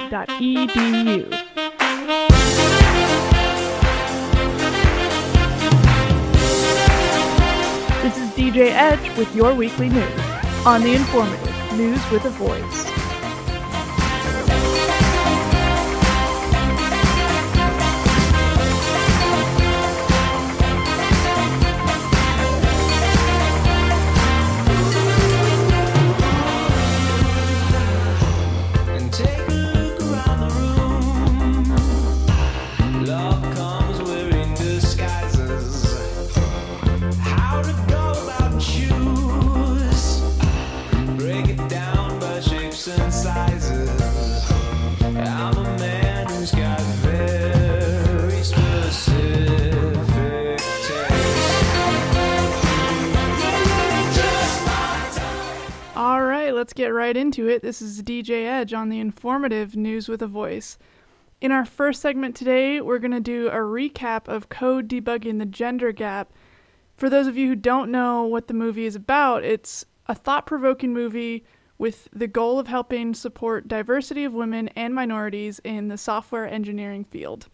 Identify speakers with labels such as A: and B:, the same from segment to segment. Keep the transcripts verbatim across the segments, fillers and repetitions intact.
A: dot e d u. This is D J Edge with your weekly news on The Informative, News with a Voice. Let's get right into it. This is D J Edge on The Informative, News with a Voice. In our first segment today, we're going to do a recap of Code Debugging the Gender Gap. For those of you who don't know what the movie is about, it's a thought-provoking movie with the goal of helping support diversity of women and minorities in the software engineering field.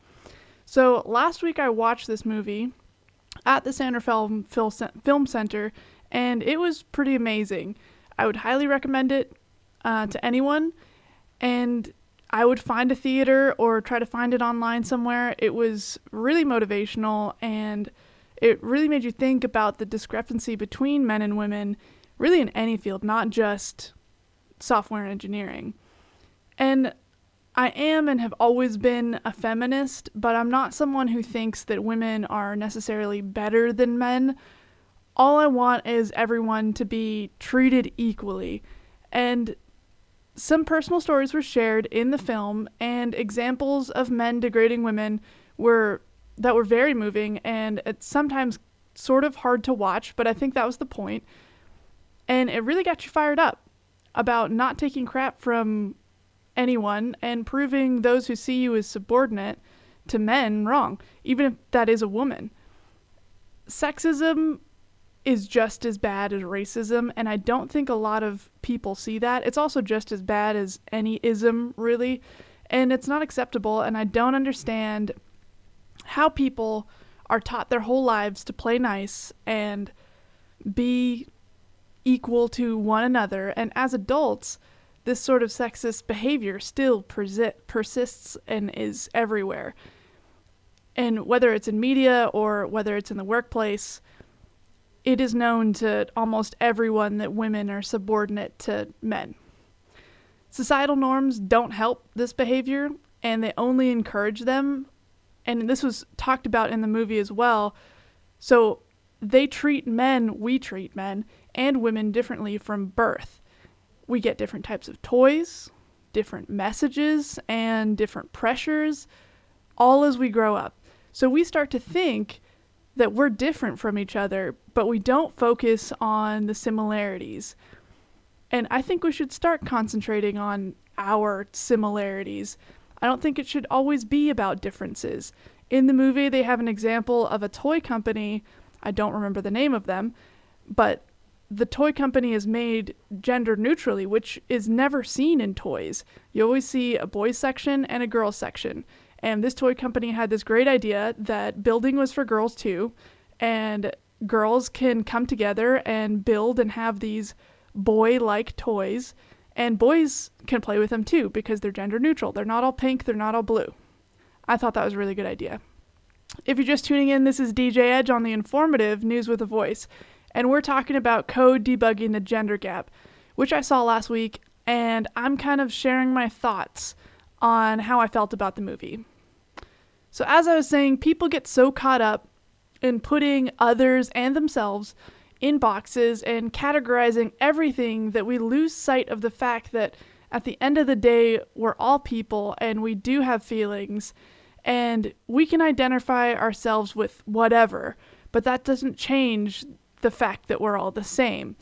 A: So last week I watched this movie at the Sandra Film Film Center, and it was pretty amazing. I would highly recommend it uh, to anyone, and I would find a theater or try to find it online somewhere. It was really motivational, and it really made you think about the discrepancy between men and women, really in any field, not just software engineering. And I am and have always been a feminist, but I'm not someone who thinks that women are necessarily better than men. All I want is everyone to be treated equally. And some personal stories were shared in the film, and examples of men degrading women were that were very moving, and it's sometimes sort of hard to watch, but I think that was the point. And it really got you fired up about not taking crap from anyone and proving those who see you as subordinate to men wrong, even if that is a woman. Sexism is just as bad as racism, and I don't think a lot of people see that. It's also just as bad as any ism, really, and it's not acceptable, and I don't understand how people are taught their whole lives to play nice and be equal to one another, and as adults, this sort of sexist behavior still persi- persists and is everywhere. And whether it's in media or whether it's in the workplace, it is known to almost everyone that women are subordinate to men. Societal norms don't help this behavior, and they only encourage them. And this was talked about in the movie as well. So they treat men, we treat men, and women differently from birth. We get different types of toys, different messages, and different pressures, all as we grow up. So we start to think that we're different from each other, but we don't focus on the similarities. And I think we should start concentrating on our similarities. I don't think it should always be about differences. In the movie, they have an example of a toy company. I don't remember the name of them, but the toy company is made gender neutrally, which is never seen in toys. You always see a boys section and a girls section. And this toy company had this great idea that building was for girls too, and girls can come together and build and have these boy-like toys, and boys can play with them too because they're gender neutral. They're not all pink, they're not all blue. I thought that was a really good idea. If you're just tuning in, this is D J Edge on The Informative, News with a Voice, and we're talking about Code Debugging the Gender Gap, which I saw last week, and I'm kind of sharing my thoughts on how I felt about the movie. So as I was saying, people get so caught up in putting others and themselves in boxes and categorizing everything that we lose sight of the fact that at the end of the day, we're all people and we do have feelings and we can identify ourselves with whatever, but that doesn't change the fact that we're all the same.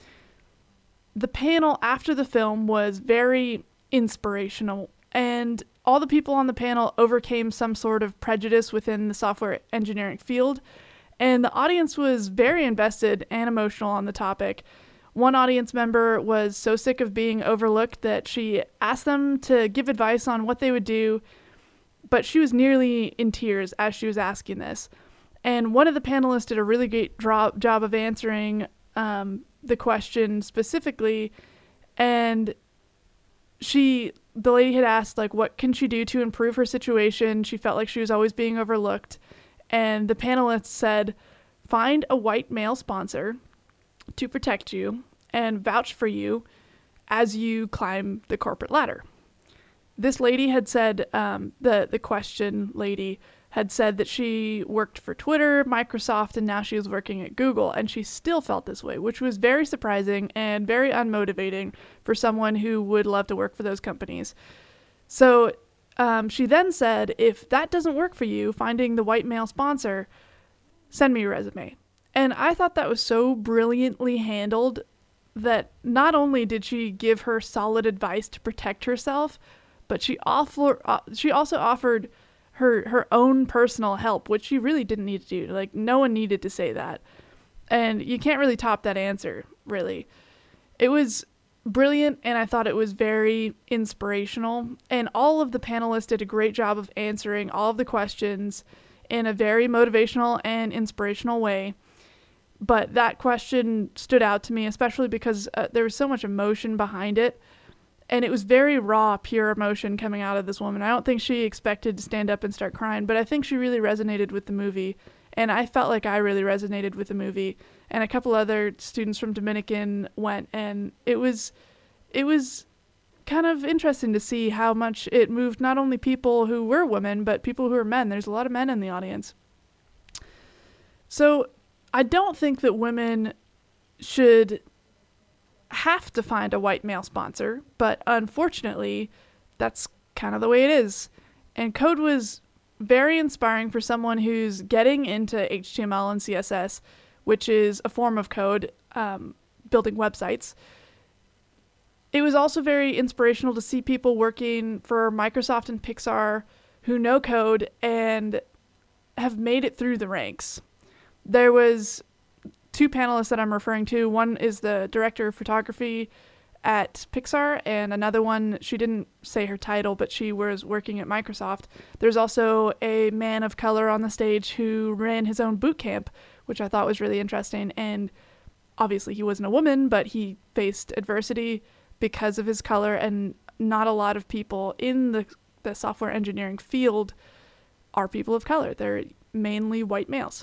A: The panel after the film was very inspirational, and all the people on the panel overcame some sort of prejudice within the software engineering field, and the audience was very invested and emotional on the topic. One audience member was so sick of being overlooked that she asked them to give advice on what they would do, but she was nearly in tears as she was asking this. And one of the panelists did a really great dro- job of answering um, the question specifically, and she, the lady had asked, like, what can she do to improve her situation? She felt like she was always being overlooked. And the panelists said, find a white male sponsor to protect you and vouch for you as you climb the corporate ladder. This lady had said, um, the, the question lady had said that she worked for Twitter, Microsoft, and now she was working at Google, and she still felt this way, which was very surprising and very unmotivating for someone who would love to work for those companies. So um, she then said, if that doesn't work for you, finding the white male sponsor, send me your resume. And I thought that was so brilliantly handled that not only did she give her solid advice to protect herself, but she offer, uh, she also offered her her own personal help, which she really didn't need to do. Like, no one needed to say that. And you can't really top that answer, really. It was brilliant, and I thought it was very inspirational. And all of the panelists did a great job of answering all of the questions in a very motivational and inspirational way. But that question stood out to me, especially because uh, there was so much emotion behind it. And it was very raw, pure emotion coming out of this woman. I don't think she expected to stand up and start crying, but I think she really resonated with the movie. And I felt like I really resonated with the movie. And a couple other students from Dominican went, and it was, it was kind of interesting to see how much it moved not only people who were women, but people who were men. There's a lot of men in the audience. So I don't think that women should have to find a white male sponsor, but unfortunately, that's kind of the way it is. And Code was very inspiring for someone who's getting into H T M L and C S S, which is a form of code, um, building websites. It was also very inspirational to see people working for Microsoft and Pixar who know code and have made it through the ranks. There was two panelists that I'm referring to. One is the director of photography at Pixar, and another one, she didn't say her title, but she was working at Microsoft. There's also a man of color on the stage who ran his own boot camp, which I thought was really interesting. And obviously he wasn't a woman, but he faced adversity because of his color, and not a lot of people in the, the software engineering field are people of color. They're mainly white males.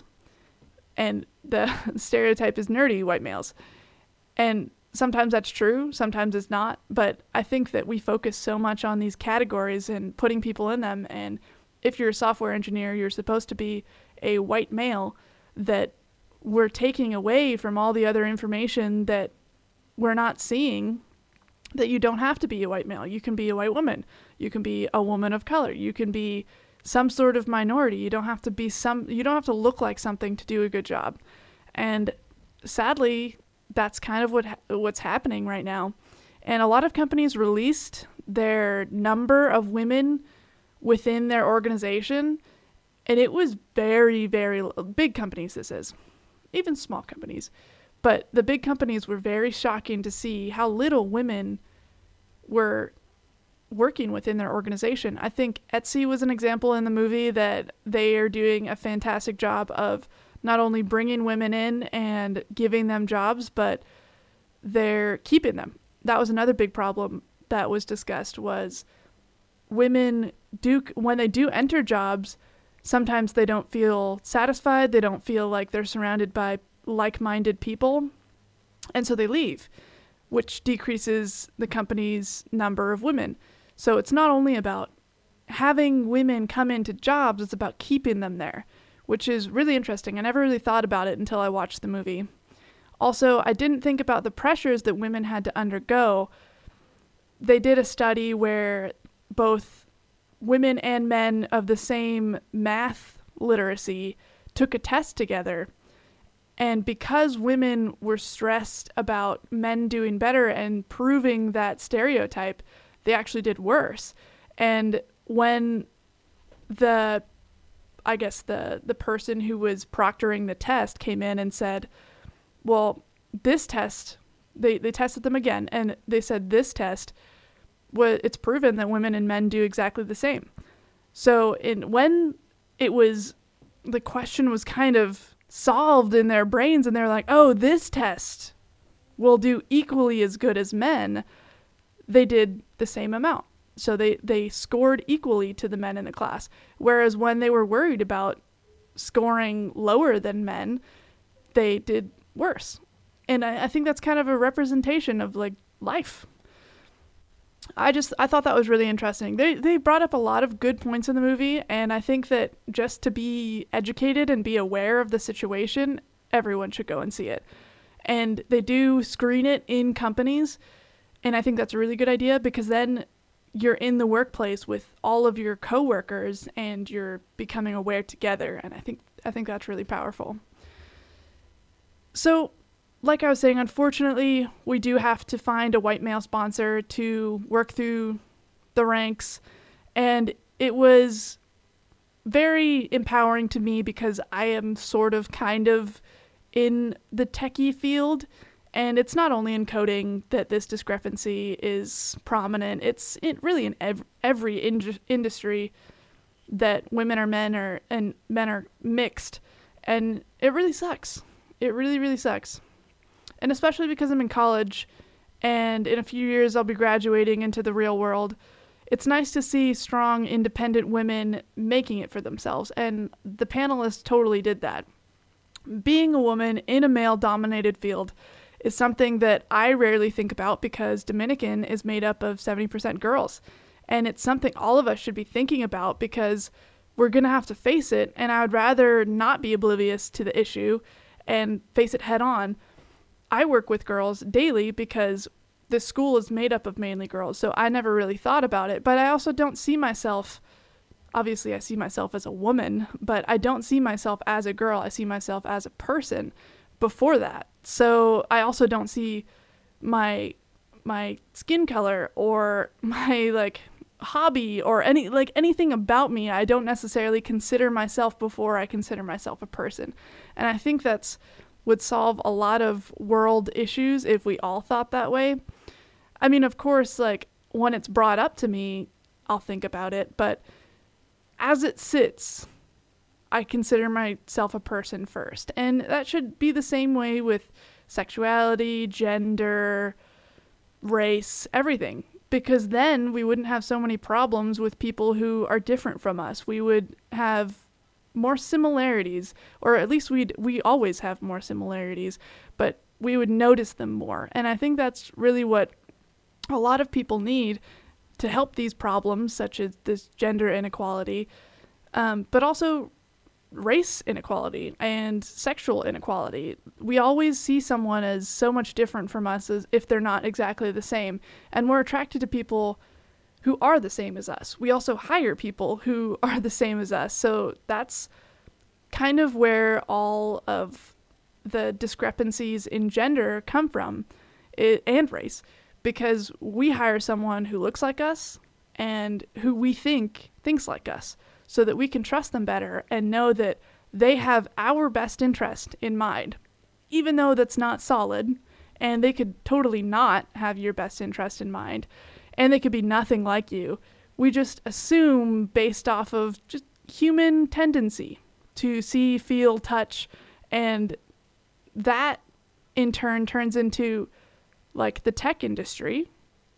A: And the stereotype is nerdy white males. And sometimes that's true, sometimes it's not. But I think that we focus so much on these categories and putting people in them. And if you're a software engineer, you're supposed to be a white male, that we're taking away from all the other information that we're not seeing, that you don't have to be a white male. You can be a white woman. You can be a woman of color. You can be some sort of minority. You don't have to be some, you don't have to look like something to do a good job. And sadly, that's kind of what ha- what's happening right now. And a lot of companies released their number of women within their organization, and it was very, very big companies. This is even small companies, but the big companies were very shocking to see how little women were working within their organization. I think Etsy was an example in the movie that they are doing a fantastic job of not only bringing women in and giving them jobs, but they're keeping them. That was another big problem that was discussed, was women do, when they do enter jobs, sometimes they don't feel satisfied. They don't feel like they're surrounded by like-minded people. And so they leave, which decreases the company's number of women. So it's not only about having women come into jobs, it's about keeping them there, which is really interesting. I never really thought about it until I watched the movie. Also, I didn't think about the pressures that women had to undergo. They did a study where both women and men of the same math literacy took a test together. And because women were stressed about men doing better and proving that stereotype, they actually did worse. And when the, I guess the, the person who was proctoring the test came in and said, well, this test They they tested them again, and they said this test, wa- it's proven that women and men do exactly the same. So in when it was, the question was kind of solved in their brains, and they're like, oh, this test will do equally as good as men, they did the same amount. So they, they scored equally to the men in the class. Whereas when they were worried about scoring lower than men, they did worse. And I, I think that's kind of a representation of like life. I just, I thought that was really interesting. They they brought up a lot of good points in the movie, and I think that just to be educated and be aware of the situation, everyone should go and see it. And they do screen it in companies, and I think that's a really good idea, because then you're in the workplace with all of your coworkers and you're becoming aware together, and I think I think that's really powerful. So, like I was saying, unfortunately, we do have to find a white male sponsor to work through the ranks. And it was very empowering to me because I am sort of kind of in the techie field. And it's not only in coding that this discrepancy is prominent. It's it really in ev- every in- industry that women are men or and men are mixed. And it really sucks. It really, really sucks. And especially because I'm in college and in a few years I'll be graduating into the real world, it's nice to see strong, independent women making it for themselves. And the panelists totally did that. Being a woman in a male-dominated field is something that I rarely think about because Dominican is made up of seventy percent girls. And it's something all of us should be thinking about because we're going to have to face it. And I would rather not be oblivious to the issue and face it head on. I work with girls daily because the school is made up of mainly girls, so I never really thought about it. But I also don't see myself, obviously I see myself as a woman, but I don't see myself as a girl. I see myself as a person before that. So I also don't see my my skin color or my like hobby or any like anything about me. I don't necessarily consider myself before I consider myself a person. And I think that's would solve a lot of world issues if we all thought that way. I mean, of course, like when it's brought up to me, I'll think about it, but as it sits, I consider myself a person first. And that should be the same way with sexuality, gender, race, everything. Because then we wouldn't have so many problems with people who are different from us. We would have more similarities, or at least we'd we always have more similarities, but we would notice them more. And I think that's really what a lot of people need to help these problems, such as this gender inequality, um, but also race inequality and sexual inequality. We always see someone as so much different from us as if they're not exactly the same, and we're attracted to people who are the same as us. We also hire people who are the same as us. So that's kind of where all of the discrepancies in gender come from, it, and race, because we hire someone who looks like us and who we think thinks like us so that we can trust them better and know that they have our best interest in mind, even though that's not solid, and they could totally not have your best interest in mind. And they could be nothing like you. We just assume based off of just human tendency to see, feel, touch, and that in turn turns into like the tech industry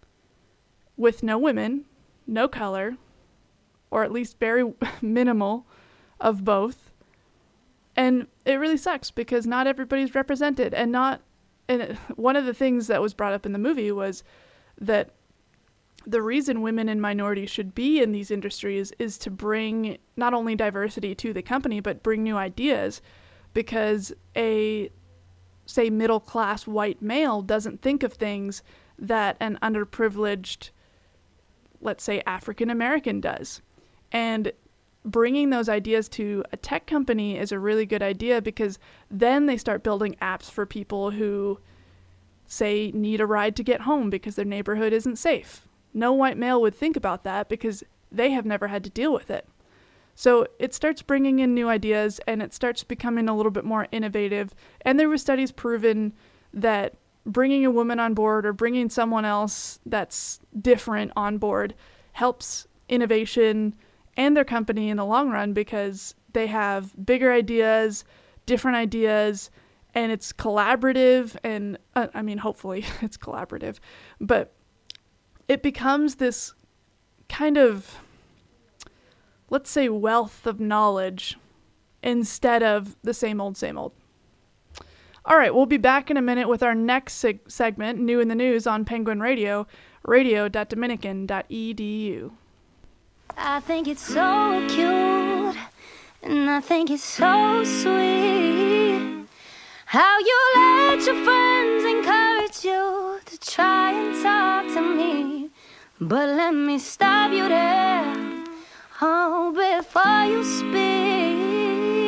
A: with no women, no color, or at least very minimal of both. And it really sucks because not everybody's represented, and not, and one of the things that was brought up in the movie was that the reason women and minorities should be in these industries is to bring not only diversity to the company, but bring new ideas, because a, say, middle-class white male doesn't think of things that an underprivileged, let's say, African American does. And bringing those ideas to a tech company is a really good idea, because then they start building apps for people who, say, need a ride to get home because their neighborhood isn't safe. No white male would think about that because they have never had to deal with it. So it starts bringing in new ideas, and it starts becoming a little bit more innovative. And there were studies proven that bringing a woman on board or bringing someone else that's different on board helps innovation and their company in the long run because they have bigger ideas, different ideas, and it's collaborative. And uh, I mean, hopefully it's collaborative, but it becomes this kind of, let's say, wealth of knowledge instead of the same old, same old. All right, we'll be back in a minute with our next seg- segment, New in the News on Penguin Radio, radio dot dominican dot e d u.
B: I think it's so cute, and I think it's so sweet, how you let your friends encourage you to try and talk to me. But let me stop you there, oh, before you speak.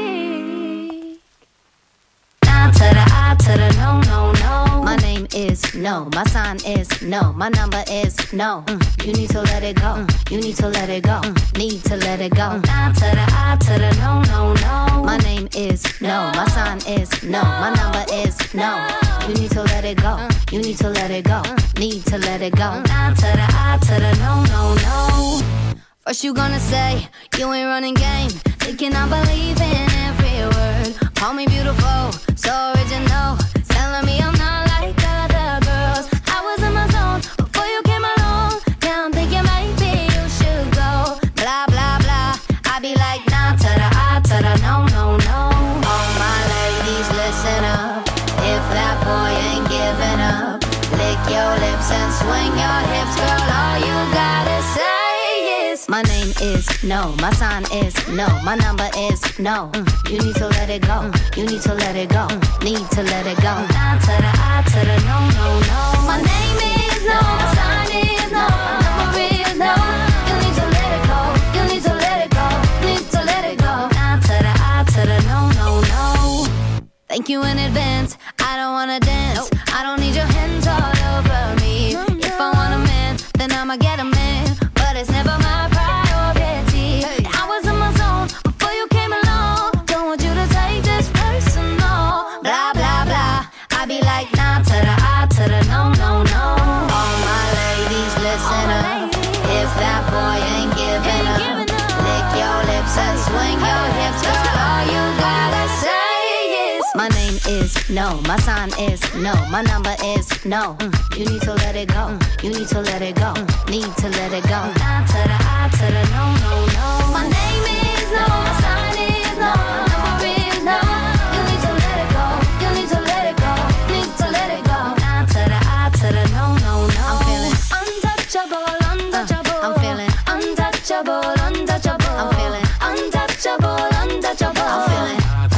B: Now to the I, to the no, no, no. My name is no, my sign is no, my number is no. Mm. You need to let it go, mm. You need to let it go, mm. Need to let it go. Mm. Now to the I, to the no, no, no. My name is no, my sign is no, my number is no. You need to let it go, mm. You need to let it go, mm. Need to let it go. Now to the I, to the no, no, no. First you gonna say you ain't running game, thinking I believe in every word. Call me beautiful, so original, telling me I'm not like other girls. I was in my zone before you came along. Now I'm thinking maybe you should go. Blah, blah, blah. I be like, nah, to the I, to the no, no, no. All my ladies, listen up. If that boy ain't giving up, lick your lips and swing your hips, girl. All you gotta say is my name is no, my sign is no, my number is no. Mm. You need to let it go, mm. You need to let it go, mm. Need to let it go. Now to the I, to the no, no, no. My name is no, my sign is no, my number is no. You need to let it go, you need to let it go, need to let it go. Now to the I, to the no, no, no. Thank you in advance, I don't wanna dance, nope. I don't need your hands all over me. No, no. If I want a man, then I'ma get a man, but it's never my priority. Hey. I was in my zone before you came along. Don't want you to take this personal. Blah, blah, blah. I be like, nah, to the I, to the no, no, no. All my ladies, listen all up. Ladies. If that boy ain't giving ain't up, giving up, lick your lips and swing hey. Your hips, girl. All you gotta say is my name is no, my sign is no, my number is no. Mm. You need to let it go, mm. You need to let it go, mm. Need to let it go. Now to the I, to the no, no, no. My name is no, my sign is no, my number is no. You need to let it go, you need to let it go, need to let it go. Now to the I, to the no, no, no. I'm feeling untouchable, untouchable. Uh, I'm feeling untouchable, untouchable. I'm feeling untouchable, untouchable. I'm feeling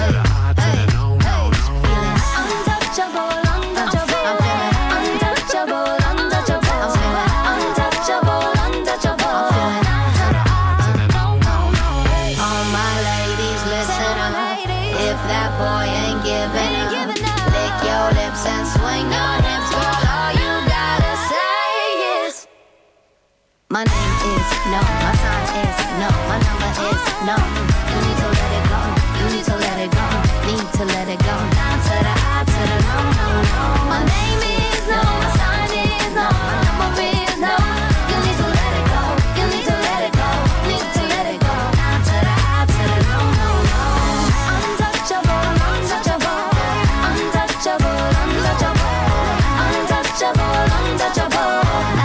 B: my name is no, my sign is no, my number is no. You need to let it go, you need to let it go, need to let it go. Down to the I, to the no, no, no. My name is no, my sign is no, my number is no. You need to let it go, you need to let it go, need to let it go. Down to the I, to the no, no, no. Untouchable, untouchable, untouchable, untouchable, untouchable, untouchable.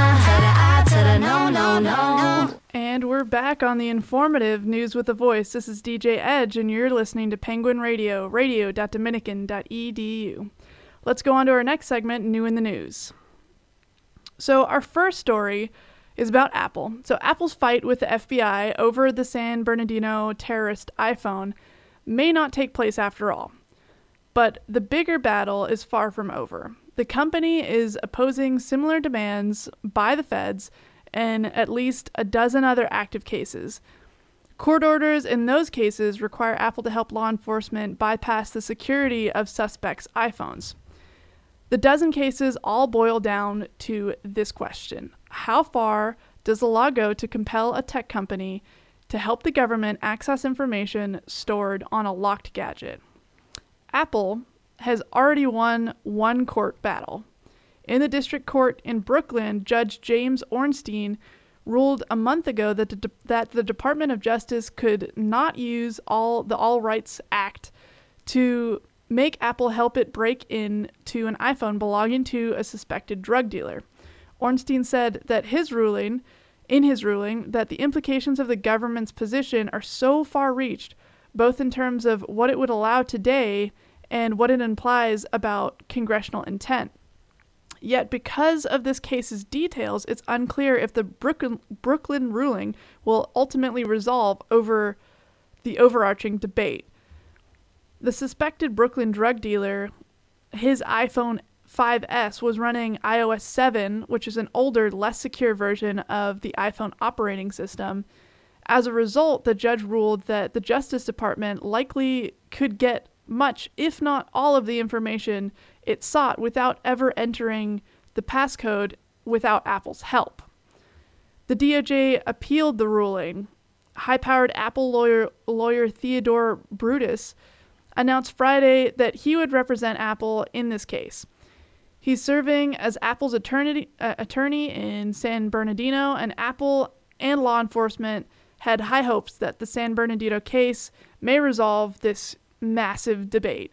A: And we're back on the informative News with a Voice. This is D J Edge, and you're listening to Penguin Radio, radio dot dominican dot e d u. Let's go on to our next segment, New in the News. So our first story is about Apple. So Apple's fight with the F B I over the San Bernardino terrorist iPhone may not take place after all. But the bigger battle is far from over. The company is opposing similar demands by the feds and at least a dozen other active cases. Court orders in those cases require Apple to help law enforcement bypass the security of suspects' iPhones. The dozen cases all boil down to this question: how far does the law go to compel a tech company to help the government access information stored on a locked gadget? Apple has already won one court battle. In the district court in Brooklyn, Judge James Ornstein ruled a month ago that the, that the Department of Justice could not use all the All Rights Act to make Apple help it break into an iPhone belonging to a suspected drug dealer. Ornstein said that his ruling, in his ruling, that the implications of the government's position are so far-reached, both in terms of what it would allow today and what it implies about congressional intent. Yet because of this case's details, it's unclear if the Brooklyn, Brooklyn ruling will ultimately resolve over the overarching debate. The suspected Brooklyn drug dealer, his iPhone five S was running i O S seven, which is an older, less secure version of the iPhone operating system. As a result, the judge ruled that the Justice Department likely could get much, if not all, of the information it sought without ever entering the passcode without Apple's help. The D O J appealed the ruling. High-powered Apple lawyer, lawyer Theodore Brutus announced Friday that he would represent Apple in this case. He's serving as Apple's attorney, uh, attorney in San Bernardino, and Apple and law enforcement had high hopes that the San Bernardino case may resolve this massive debate.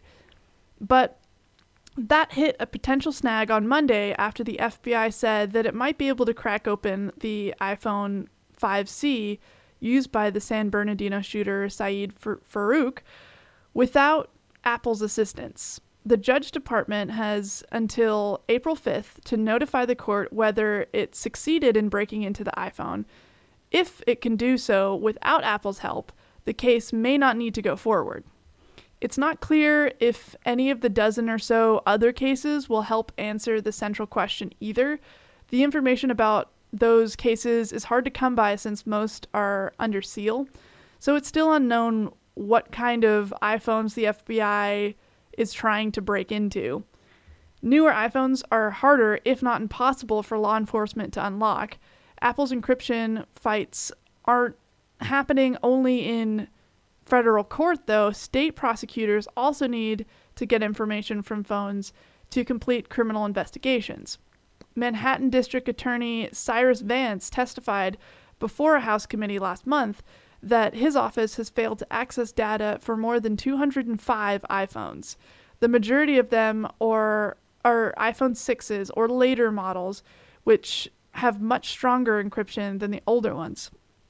A: But that hit a potential snag on Monday after the F B I said that it might be able to crack open the iPhone five C used by the San Bernardino shooter Saeed Farook without Apple's assistance. The Judge Department has until April fifth to notify the court whether it succeeded in breaking into the iPhone. If it can do so without Apple's help, the case may not need to go forward. It's not clear if any of the dozen or so other cases will help answer the central question either. The information about those cases is hard to come by since most are under seal, so it's still unknown what kind of iPhones the F B I is trying to break into. Newer iPhones are harder, if not impossible, for law enforcement to unlock. Apple's encryption fights aren't happening only in federal court, though. State prosecutors also need to get information from phones to complete criminal investigations. Manhattan District Attorney Cyrus Vance testified before a House committee last month that his office has failed to access data for more than two hundred five iPhones. The majority of them are, are iPhone sixes or later models, which have much stronger encryption than the older ones.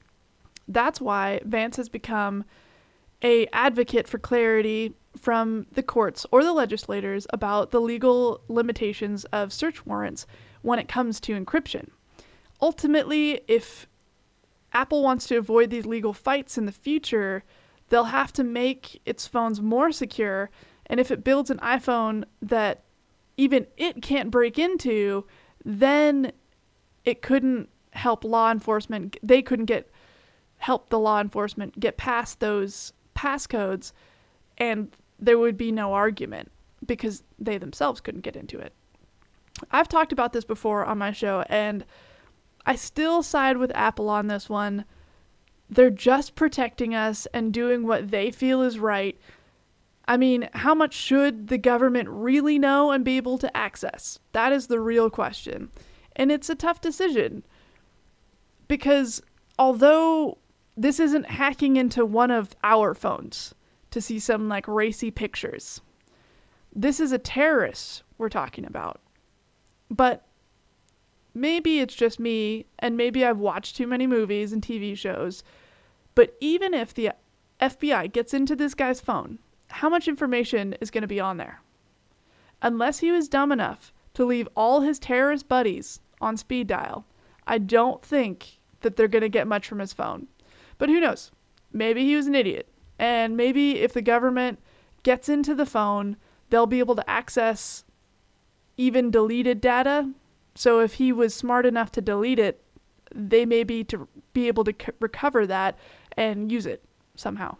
A: That's why Vance has become an advocate for clarity from the courts or the legislators about the legal limitations of search warrants when it comes to encryption. Ultimately, if Apple wants to avoid these legal fights in the future, they'll have to make its phones more secure, and if it builds an iPhone that even it can't break into, then it couldn't help law enforcement, they couldn't get help the law enforcement get past those passcodes, and there would be no argument because they themselves couldn't get into it. I've talked about this before on my show, and I still side with Apple on this one. They're just protecting us and doing what they feel is right. I mean, how much should the government really know and be able to access? That is the real question. And it's a tough decision because although this isn't hacking into one of our phones to see some like racy pictures, this is a terrorist we're talking about. But maybe it's just me, and maybe I've watched too many movies and T V shows, but even if the F B I gets into this guy's phone, how much information is going to be on there? Unless he was dumb enough to leave all his terrorist buddies on speed dial, I don't think that they're going to get much from his phone. But who knows? Maybe he was an idiot, and maybe if the government gets into the phone, they'll be able to access even deleted data. So if he was smart enough to delete it, they may be to be able to c- recover that and use it somehow.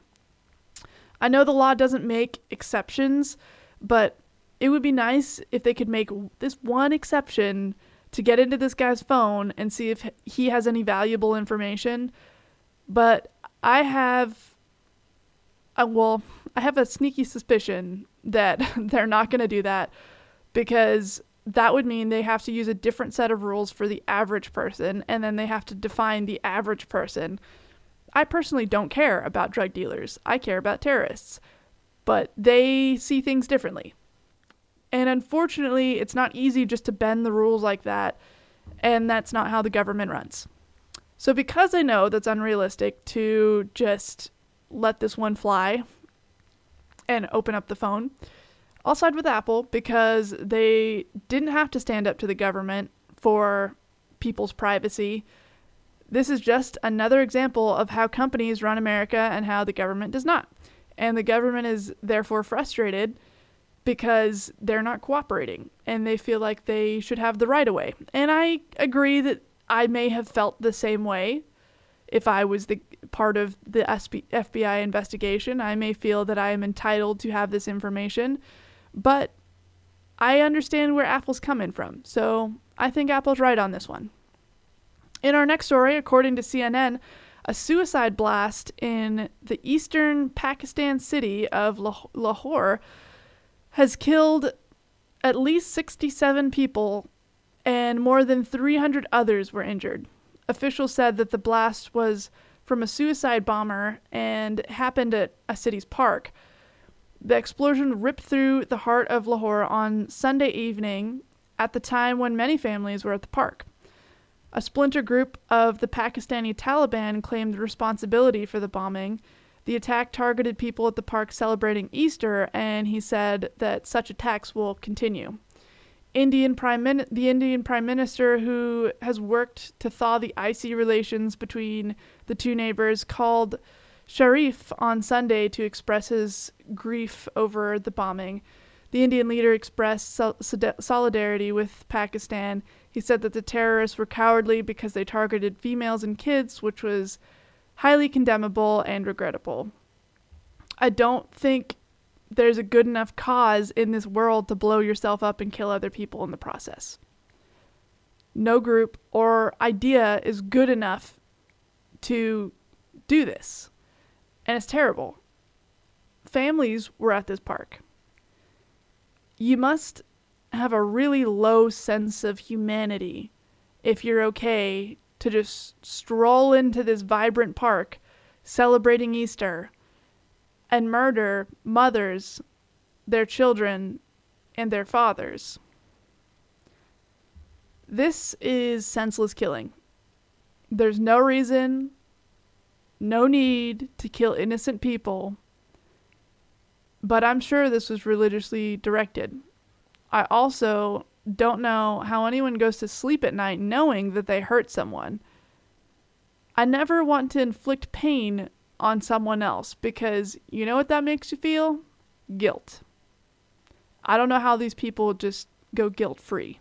A: I know the law doesn't make exceptions, but it would be nice if they could make this one exception to get into this guy's phone and see if he has any valuable information. But I have, uh, well, I have a sneaky suspicion that they're not going to do that, because that would mean they have to use a different set of rules for the average person, and then they have to define the average person. I personally don't care about drug dealers. I care about terrorists. But they see things differently. And unfortunately, it's not easy just to bend the rules like that, and that's not how the government runs. So because I know that's unrealistic to just let this one fly and open up the phone, I'll side with Apple because they didn't have to stand up to the government for people's privacy. This is just another example of how companies run America and how the government does not. And the government is therefore frustrated because they're not cooperating and they feel like they should have the right of way. And I agree that I may have felt the same way if I was the part of the F B I investigation. I may feel that I am entitled to have this information, but I understand where Apple's coming from. So I think Apple's right on this one. In our next story, according to C N N, a suicide blast in the eastern Pakistan city of Lahore has killed at least sixty-seven people and more than three hundred others were injured. Officials said that the blast was from a suicide bomber and happened at a city's park. The explosion ripped through the heart of Lahore on Sunday evening at the time when many families were at the park. A splinter group of the Pakistani Taliban claimed responsibility for the bombing. The attack targeted people at the park celebrating Easter, and he said that such attacks will continue. Indian Prime Min- the Indian Prime Minister, who has worked to thaw the icy relations between the two neighbors, called Sharif on Sunday to express his grief over the bombing. The Indian leader expressed sol- solidarity with Pakistan. He said that the terrorists were cowardly because they targeted females and kids, which was highly condemnable and regrettable. I don't think there's a good enough cause in this world to blow yourself up and kill other people in the process. No group or idea is good enough to do this. And it's terrible. Families were at this park. You must have a really low sense of humanity if you're okay to just stroll into this vibrant park celebrating Easter and murder mothers, their children, and their fathers. This is senseless killing. There's no reason, no need to kill innocent people, but I'm sure this was religiously directed. I also don't know how anyone goes to sleep at night knowing that they hurt someone. I never want to inflict pain on someone else because you know what that makes you feel? Guilt. I don't know how these people just go guilt-free.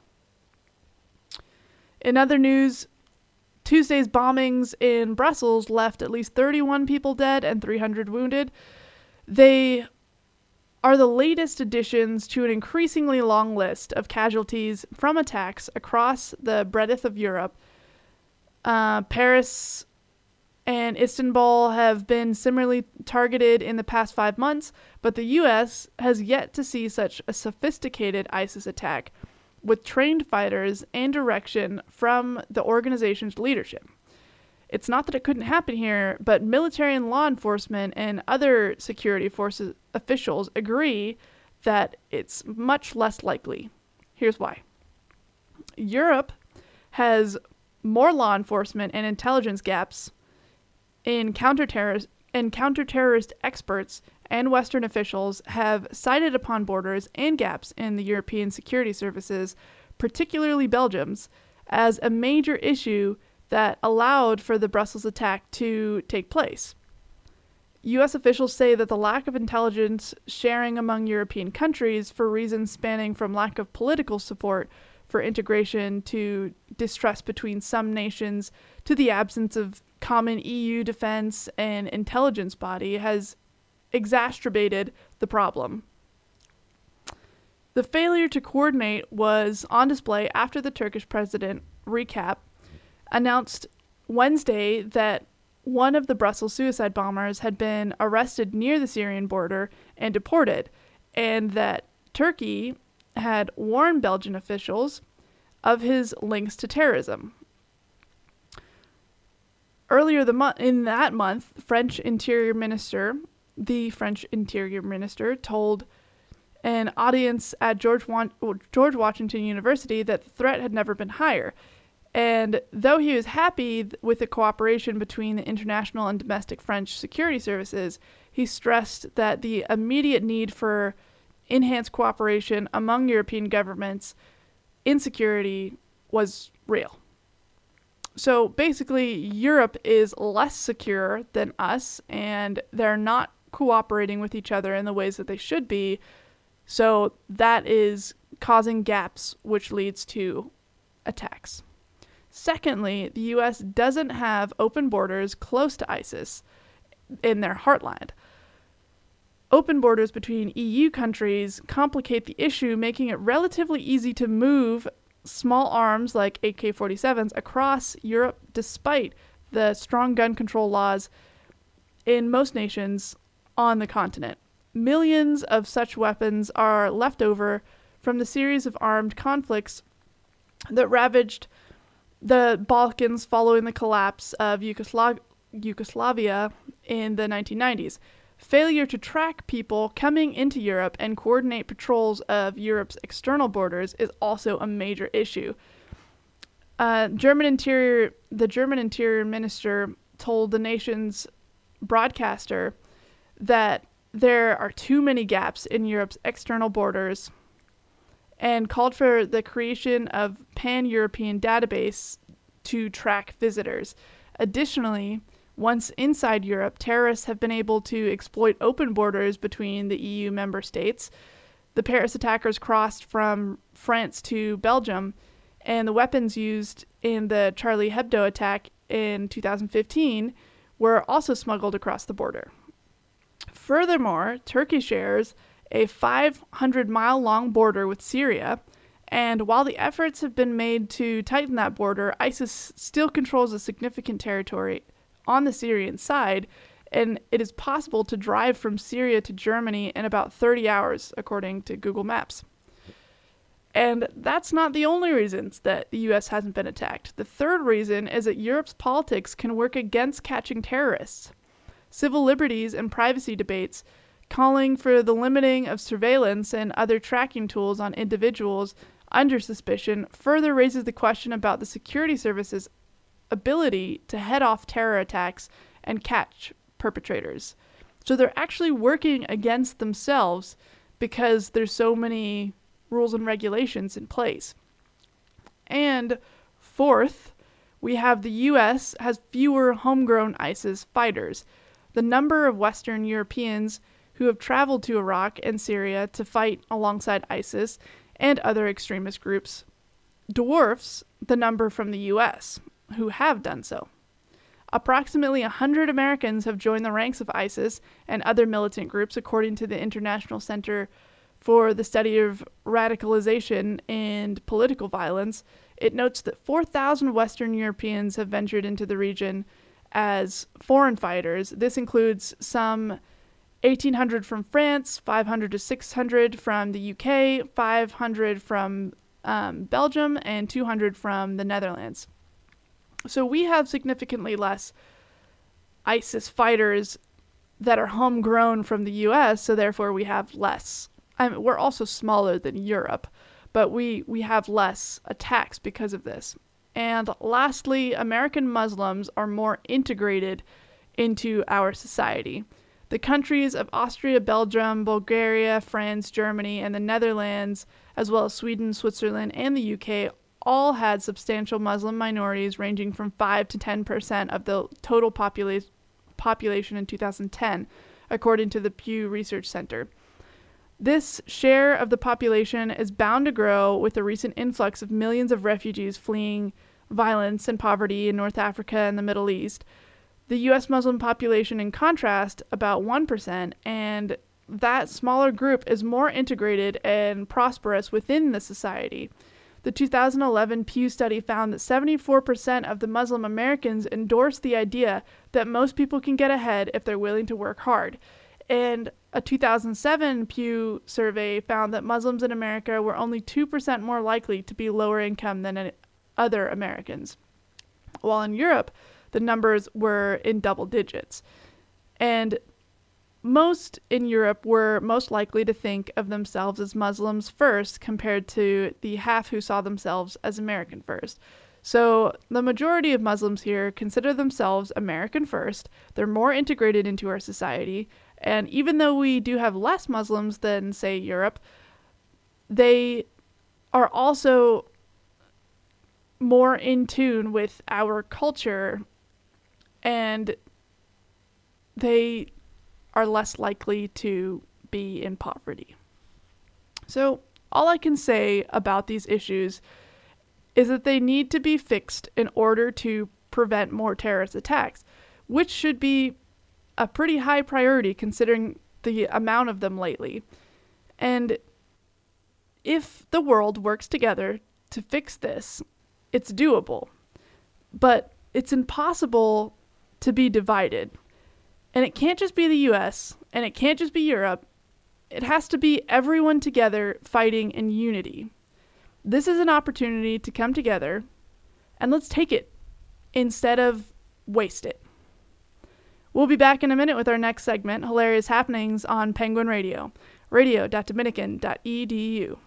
A: In other news, Tuesday's bombings in Brussels left at least thirty-one people dead and three hundred wounded. They are the latest additions to an increasingly long list of casualties from attacks across the breadth of Europe. Uh, Paris and Istanbul have been similarly targeted in the past five months, but the U S has yet to see such a sophisticated ISIS attack with trained fighters and direction from the organization's leadership. It's not that it couldn't happen here, but military and law enforcement and other security forces officials agree that it's much less likely. Here's why. Europe has more law enforcement and intelligence gaps in counterterrorist and counterterrorist experts and Western officials have cited upon borders and gaps in the European security services, particularly Belgium's, as a major issue that allowed for the Brussels attack to take place. U S officials say that the lack of intelligence sharing among European countries for reasons spanning from lack of political support for integration to distrust between some nations to the absence of common E U defense and intelligence body has exacerbated the problem. The failure to coordinate was on display after the Turkish president, Recep, announced Wednesday that one of the Brussels suicide bombers had been arrested near the Syrian border and deported, and that Turkey had warned Belgian officials of his links to terrorism. Earlier the mo- in that month, French Interior Minister, the French Interior Minister told an audience at George, Wa- George Washington University that the threat had never been higher. And though he was happy with the cooperation between the international and domestic French security services, he stressed that the immediate need for enhanced cooperation among European governments in security was real. So basically, Europe is less secure than us, and they're not cooperating with each other in the ways that they should be. So that is causing gaps, which leads to attacks. Secondly, the U S doesn't have open borders close to ISIS in their heartland. Open borders between E U countries complicate the issue, making it relatively easy to move small arms like A K forty-sevens across Europe despite the strong gun control laws in most nations on the continent. Millions of such weapons are left over from the series of armed conflicts that ravaged the Balkans following the collapse of Yugoslav- Yugoslavia in the nineteen nineties. Failure to track people coming into Europe and coordinate patrols of Europe's external borders is also a major issue. Uh, German Interior, the German Interior Minister told the nation's broadcaster that there are too many gaps in Europe's external borders and called for the creation of pan-European database to track visitors. Additionally, once inside Europe, terrorists have been able to exploit open borders between the E U member states. The Paris attackers crossed from France to Belgium, and the weapons used in the Charlie Hebdo attack in two thousand fifteen were also smuggled across the border. Furthermore, Turkey shares a five hundred mile long border with Syria, and while the efforts have been made to tighten that border, ISIS still controls a significant territory on the Syrian side, and it is possible to drive from Syria to Germany in about thirty hours, according to Google Maps. And that's not the only reasons that the U S hasn't been attacked. The third reason is that Europe's politics can work against catching terrorists. Civil liberties and privacy debates calling for the limiting of surveillance and other tracking tools on individuals under suspicion further raises the question about the security services' ability to head off terror attacks and catch perpetrators. So they're actually working against themselves because there's so many rules and regulations in place. And fourth, we have the U S has fewer homegrown ISIS fighters. The number of Western Europeans who have traveled to Iraq and Syria to fight alongside ISIS and other extremist groups dwarfs the number from the U S who have done so. Approximately one hundred Americans have joined the ranks of ISIS and other militant groups, according to the International Center for the Study of Radicalization and Political Violence. It notes that four thousand Western Europeans have ventured into the region as foreign fighters. This includes some eighteen hundred from France, five hundred to six hundred from the U K, five hundred from um, Belgium, and two hundred from the Netherlands. So we have significantly less ISIS fighters that are homegrown from the U S, so therefore we have less. I mean, we're also smaller than Europe, but we, we have less attacks because of this. And lastly, American Muslims are more integrated into our society. The countries of Austria, Belgium, Bulgaria, France, Germany, and the Netherlands, as well as Sweden, Switzerland, and the U K, all had substantial Muslim minorities ranging from five to ten percent of the total popula- population in two thousand ten, according to the Pew Research Center. This share of the population is bound to grow with the recent influx of millions of refugees fleeing violence and poverty in North Africa and the Middle East. The U S Muslim population, in contrast, about one percent, and that smaller group is more integrated and prosperous within the society. The two thousand eleven Pew study found that seventy-four percent of the Muslim Americans endorse the idea that most people can get ahead if they're willing to work hard. And a two thousand seven Pew survey found that Muslims in America were only two percent more likely to be lower income than other Americans, while in Europe, the numbers were in double digits. And most in Europe were most likely to think of themselves as Muslims first compared to the half who saw themselves as American first. So the majority of Muslims here consider themselves American first. They're more integrated into our society. And even though we do have less Muslims than, say, Europe, they are also more in tune with our culture, and they are less likely to be in poverty. So all I can say about these issues is that they need to be fixed in order to prevent more terrorist attacks, which should be a pretty high priority considering the amount of them lately. And if the world works together to fix this, it's doable. But it's impossible to be divided. And it can't just be the U S, and it can't just be Europe. It has to be everyone together fighting in unity. This is an opportunity to come together, and let's take it instead of waste it. We'll be back in a minute with our next segment, Hilarious Happenings on Penguin Radio, radio dot dominican dot e d u.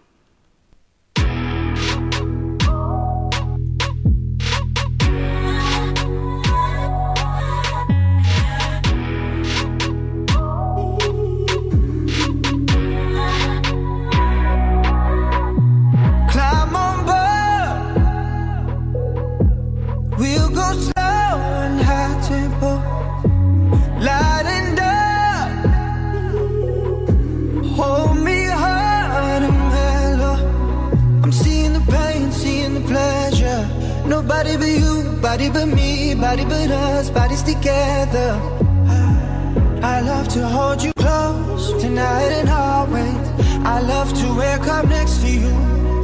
C: Nobody but you, body but me, body but us, bodies together. I love to hold you close, tonight and always. I love to wake up next to you.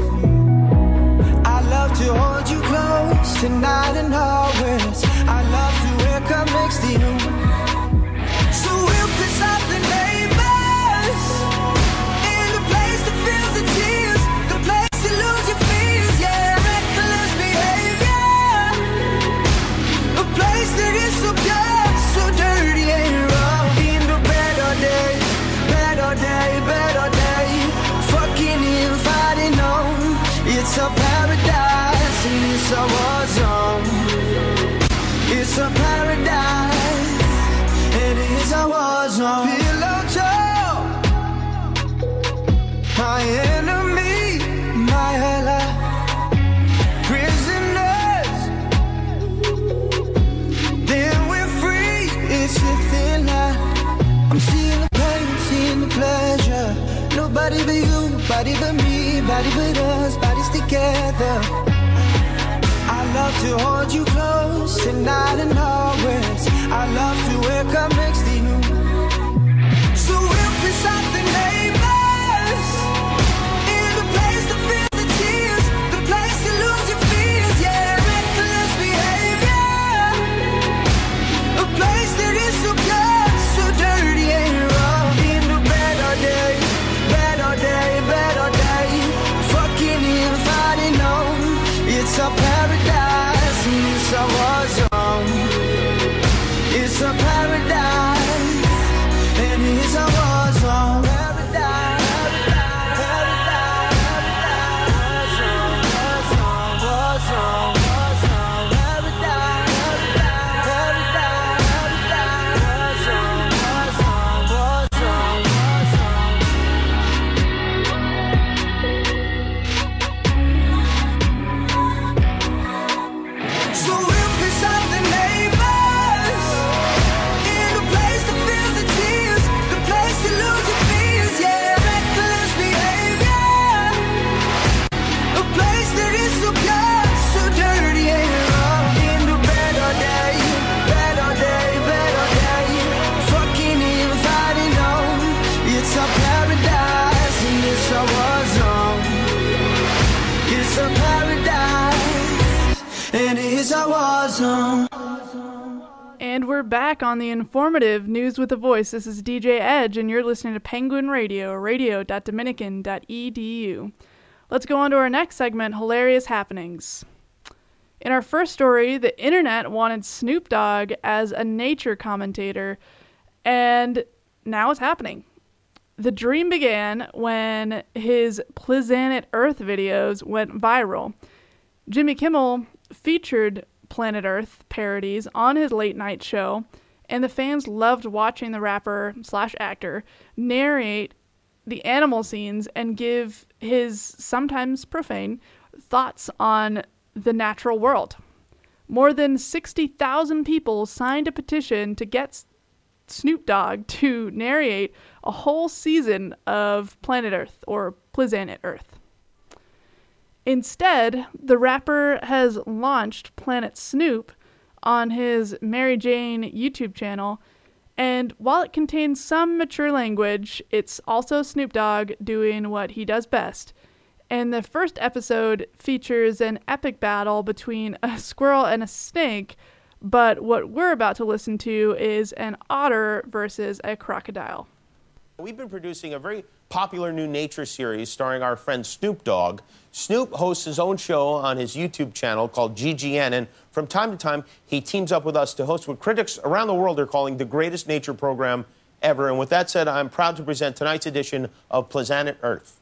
C: I love to hold you close, tonight and always. I love to wake up next to you. So we'll piss off the neighbors, in the place that feels the tears, the place to lose your fears, yeah. Reckless behavior, a place that is so pure, so dirty and raw. In the better day, better day, better day, fucking and fighting on. It's a paradise and it's a war zone. It's a paradise and it's a war zone. Pillow talk, my enemy, my ally. Prisoners, then we're free. It's a thin line. I'm seeing the pain, seeing the pleasure. Nobody but you, body but me, body but us, bodies together. I love to hold you close, tonight and always. I love to wake up next to you. So we'll piss off the neighbors, in the place that feels the tears, the place to lose your fears, yeah. Reckless behavior, a place that is so pure, so dirty and raw. In the better day, better day, better day, fucking and fighting on. It's a paradise and it's a war zone. It's a paradise.
A: And we're back on the informative News with a Voice. This is D J Edge, and you're listening to Penguin Radio, radio dot dominican dot e d u. Let's go on to our next segment, Hilarious Happenings. In our first story, the internet wanted Snoop Dogg as a nature commentator, and now it's happening. The dream began when his Planet Earth videos went viral. Jimmy Kimmel featured Planet Earth parodies on his late night show, and the fans loved watching the rapper slash actor narrate the animal scenes and give his sometimes profane thoughts on the natural world. More than sixty thousand people signed a petition to get Snoop Dogg to narrate a whole season of Planet Earth, or Planet Earth. Instead, the rapper has launched Planet Snoop on his Mary Jane YouTube channel, and while it contains some mature language, it's also Snoop Dogg doing what he does best. And the first episode features an epic battle between a squirrel and a snake, but what we're about to listen to is an otter versus a crocodile.
D: We've been producing a very popular new nature series starring our friend Snoop Dogg. Snoop hosts his own show on his YouTube channel called G G N, and from time to time, he teams up with us to host what critics around the world are calling the greatest nature program ever. And with that said, I'm proud to present tonight's edition of Planet Earth.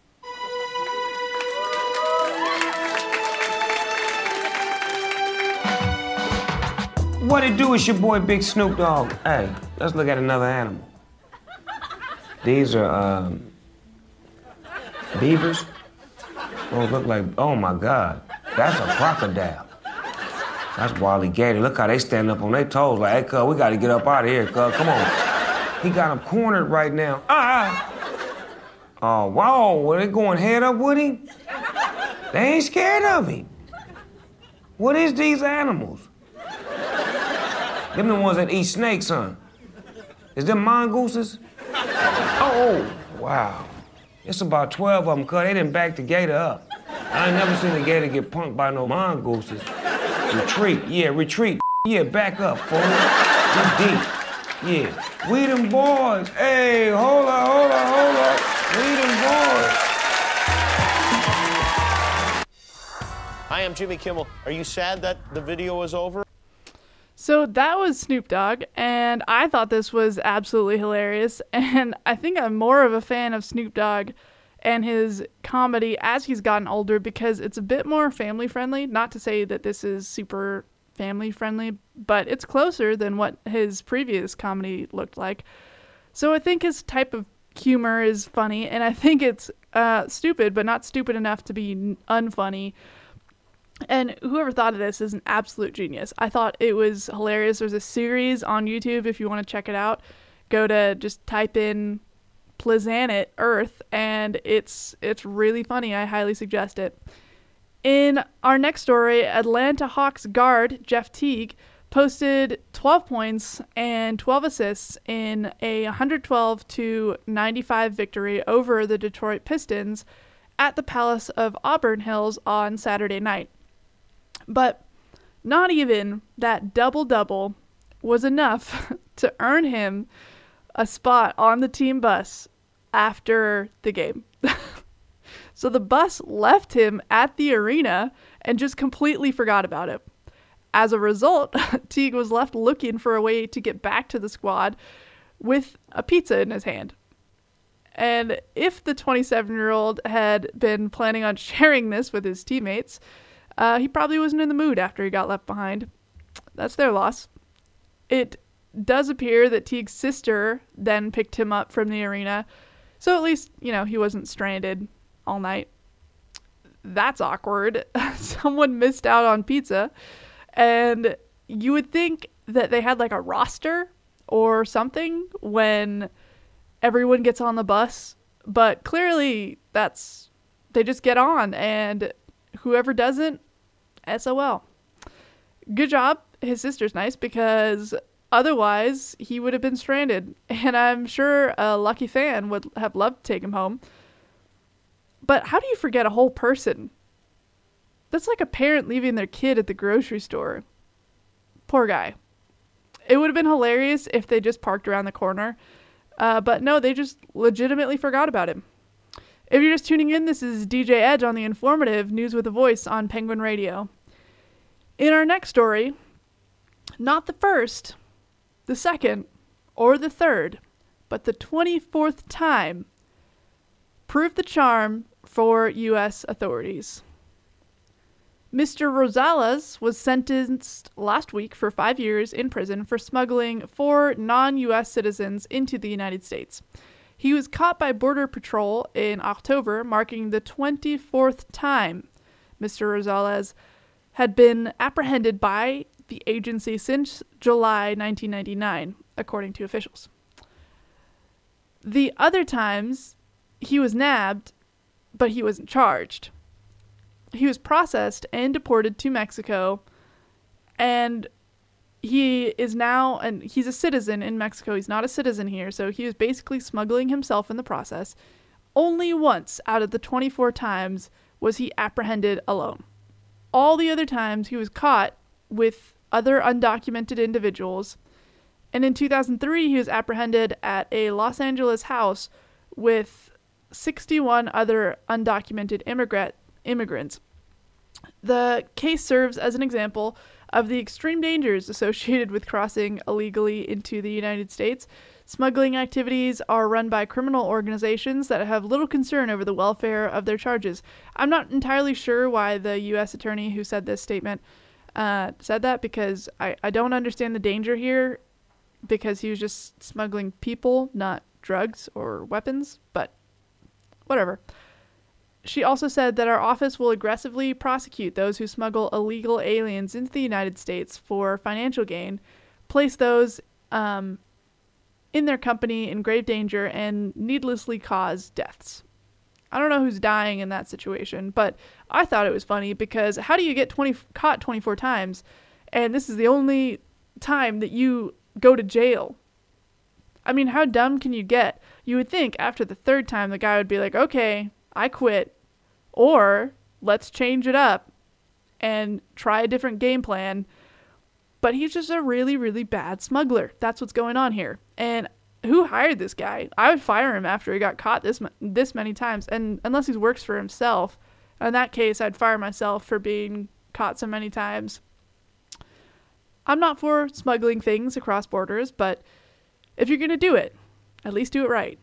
E: What it do? Is your boy Big Snoop Dogg. Hey, let's look at another animal. These are, um, beavers. Oh, look like, oh my God, that's a crocodile. That's Wally Gator. Look how they stand up on their toes like, hey, cuz, we gotta get up out of here, cuz, come on. He got him cornered right now. Ah! Oh, wow, were they going head up with him? They ain't scared of him. What is these animals? Them the ones that eat snakes, huh? Is them mongooses? Oh, wow. It's about twelve of them, cuz they done backed the gator up. I ain't never seen a gator get punked by no mongooses. Retreat, yeah, retreat. Yeah, back up, fool. Get deep. Yeah. We them boys. Hey, hold up, hold up, hold up. We them boys.
D: Hi, I'm Jimmy Kimmel. Are you sad that the video is over?
A: So that was Snoop Dogg, and I thought this was absolutely hilarious, and I think I'm more of a fan of Snoop Dogg and his comedy as he's gotten older because it's a bit more family-friendly. Not to say that this is super family-friendly, but it's closer than what his previous comedy looked like. So I think his type of humor is funny, and I think it's uh, stupid, but not stupid enough to be unfunny. And whoever thought of this is an absolute genius. I thought it was hilarious. There's a series on YouTube if you want to check it out. Go to just type in Planet Earth, and it's it's really funny. I highly suggest it. In our next story, Atlanta Hawks guard Jeff Teague posted twelve points and twelve assists in a one twelve to ninety-five victory over the Detroit Pistons at the Palace of Auburn Hills on Saturday night. But not even that double-double was enough to earn him a spot on the team bus after the game. So the bus left him at the arena and just completely forgot about it. As a result, Teague was left looking for a way to get back to the squad with a pizza in his hand. And if the twenty-seven-year-old had been planning on sharing this with his teammates, uh, he probably wasn't in the mood after he got left behind. That's their loss. It does appear that Teague's sister then picked him up from the arena, so at least, you know, he wasn't stranded all night. That's awkward. Someone missed out on pizza, and you would think that they had like a roster or something when everyone gets on the bus, but clearly that's, they just get on, and whoever doesn't, S O L. Good job. His sister's nice because otherwise he would have been stranded, and I'm sure a lucky fan would have loved to take him home. But how do you forget a whole person? That's like a parent leaving their kid at the grocery store. Poor guy. It would have been hilarious if they just parked around the corner. Uh, but no, they just legitimately forgot about him. If you're just tuning in, this is D J Edge on the informative News with a Voice on Penguin Radio. In our next story, not the first, the second, or the third, but the twenty-fourth time proved the charm for U S authorities. Mister Rosales was sentenced last week for five years in prison for smuggling four non-U S citizens into the United States. He was caught by Border Patrol in October, marking the twenty-fourth time Mister Rosales had been apprehended by the agency since July nineteen ninety-nine, according to officials. The other times, he was nabbed, but he wasn't charged. He was processed and deported to Mexico, and he is now, and he's a citizen in Mexico. He's not a citizen here, so he was basically smuggling himself in the process. Only once out of the twenty-four times was he apprehended alone. All the other times he was caught with other undocumented individuals, and in two thousand three he was apprehended at a Los Angeles house with sixty-one other undocumented immigrant immigrants. The case serves as an example of the extreme dangers associated with crossing illegally into the United States. Smuggling activities are run by criminal organizations that have little concern over the welfare of their charges. I'm not entirely sure why the U S attorney who said this statement uh, said that, because I, I don't understand the danger here, because he was just smuggling people, not drugs or weapons, but whatever. She also said that our office will aggressively prosecute those who smuggle illegal aliens into the United States for financial gain, place those um, in their company in grave danger, and needlessly cause deaths. I don't know who's dying in that situation, but I thought it was funny, because how do you get twenty caught twenty-four times, and this is the only time that you go to jail? I mean, how dumb can you get? You would think after the third time the guy would be like, okay, I quit, or let's change it up and try a different game plan. But he's just a really, really bad smuggler. That's what's going on here. And who hired this guy? I would fire him after he got caught this this many times, and unless he works for himself. In that case, I'd fire myself for being caught so many times. I'm not for smuggling things across borders, but if you're going to do it, at least do it right.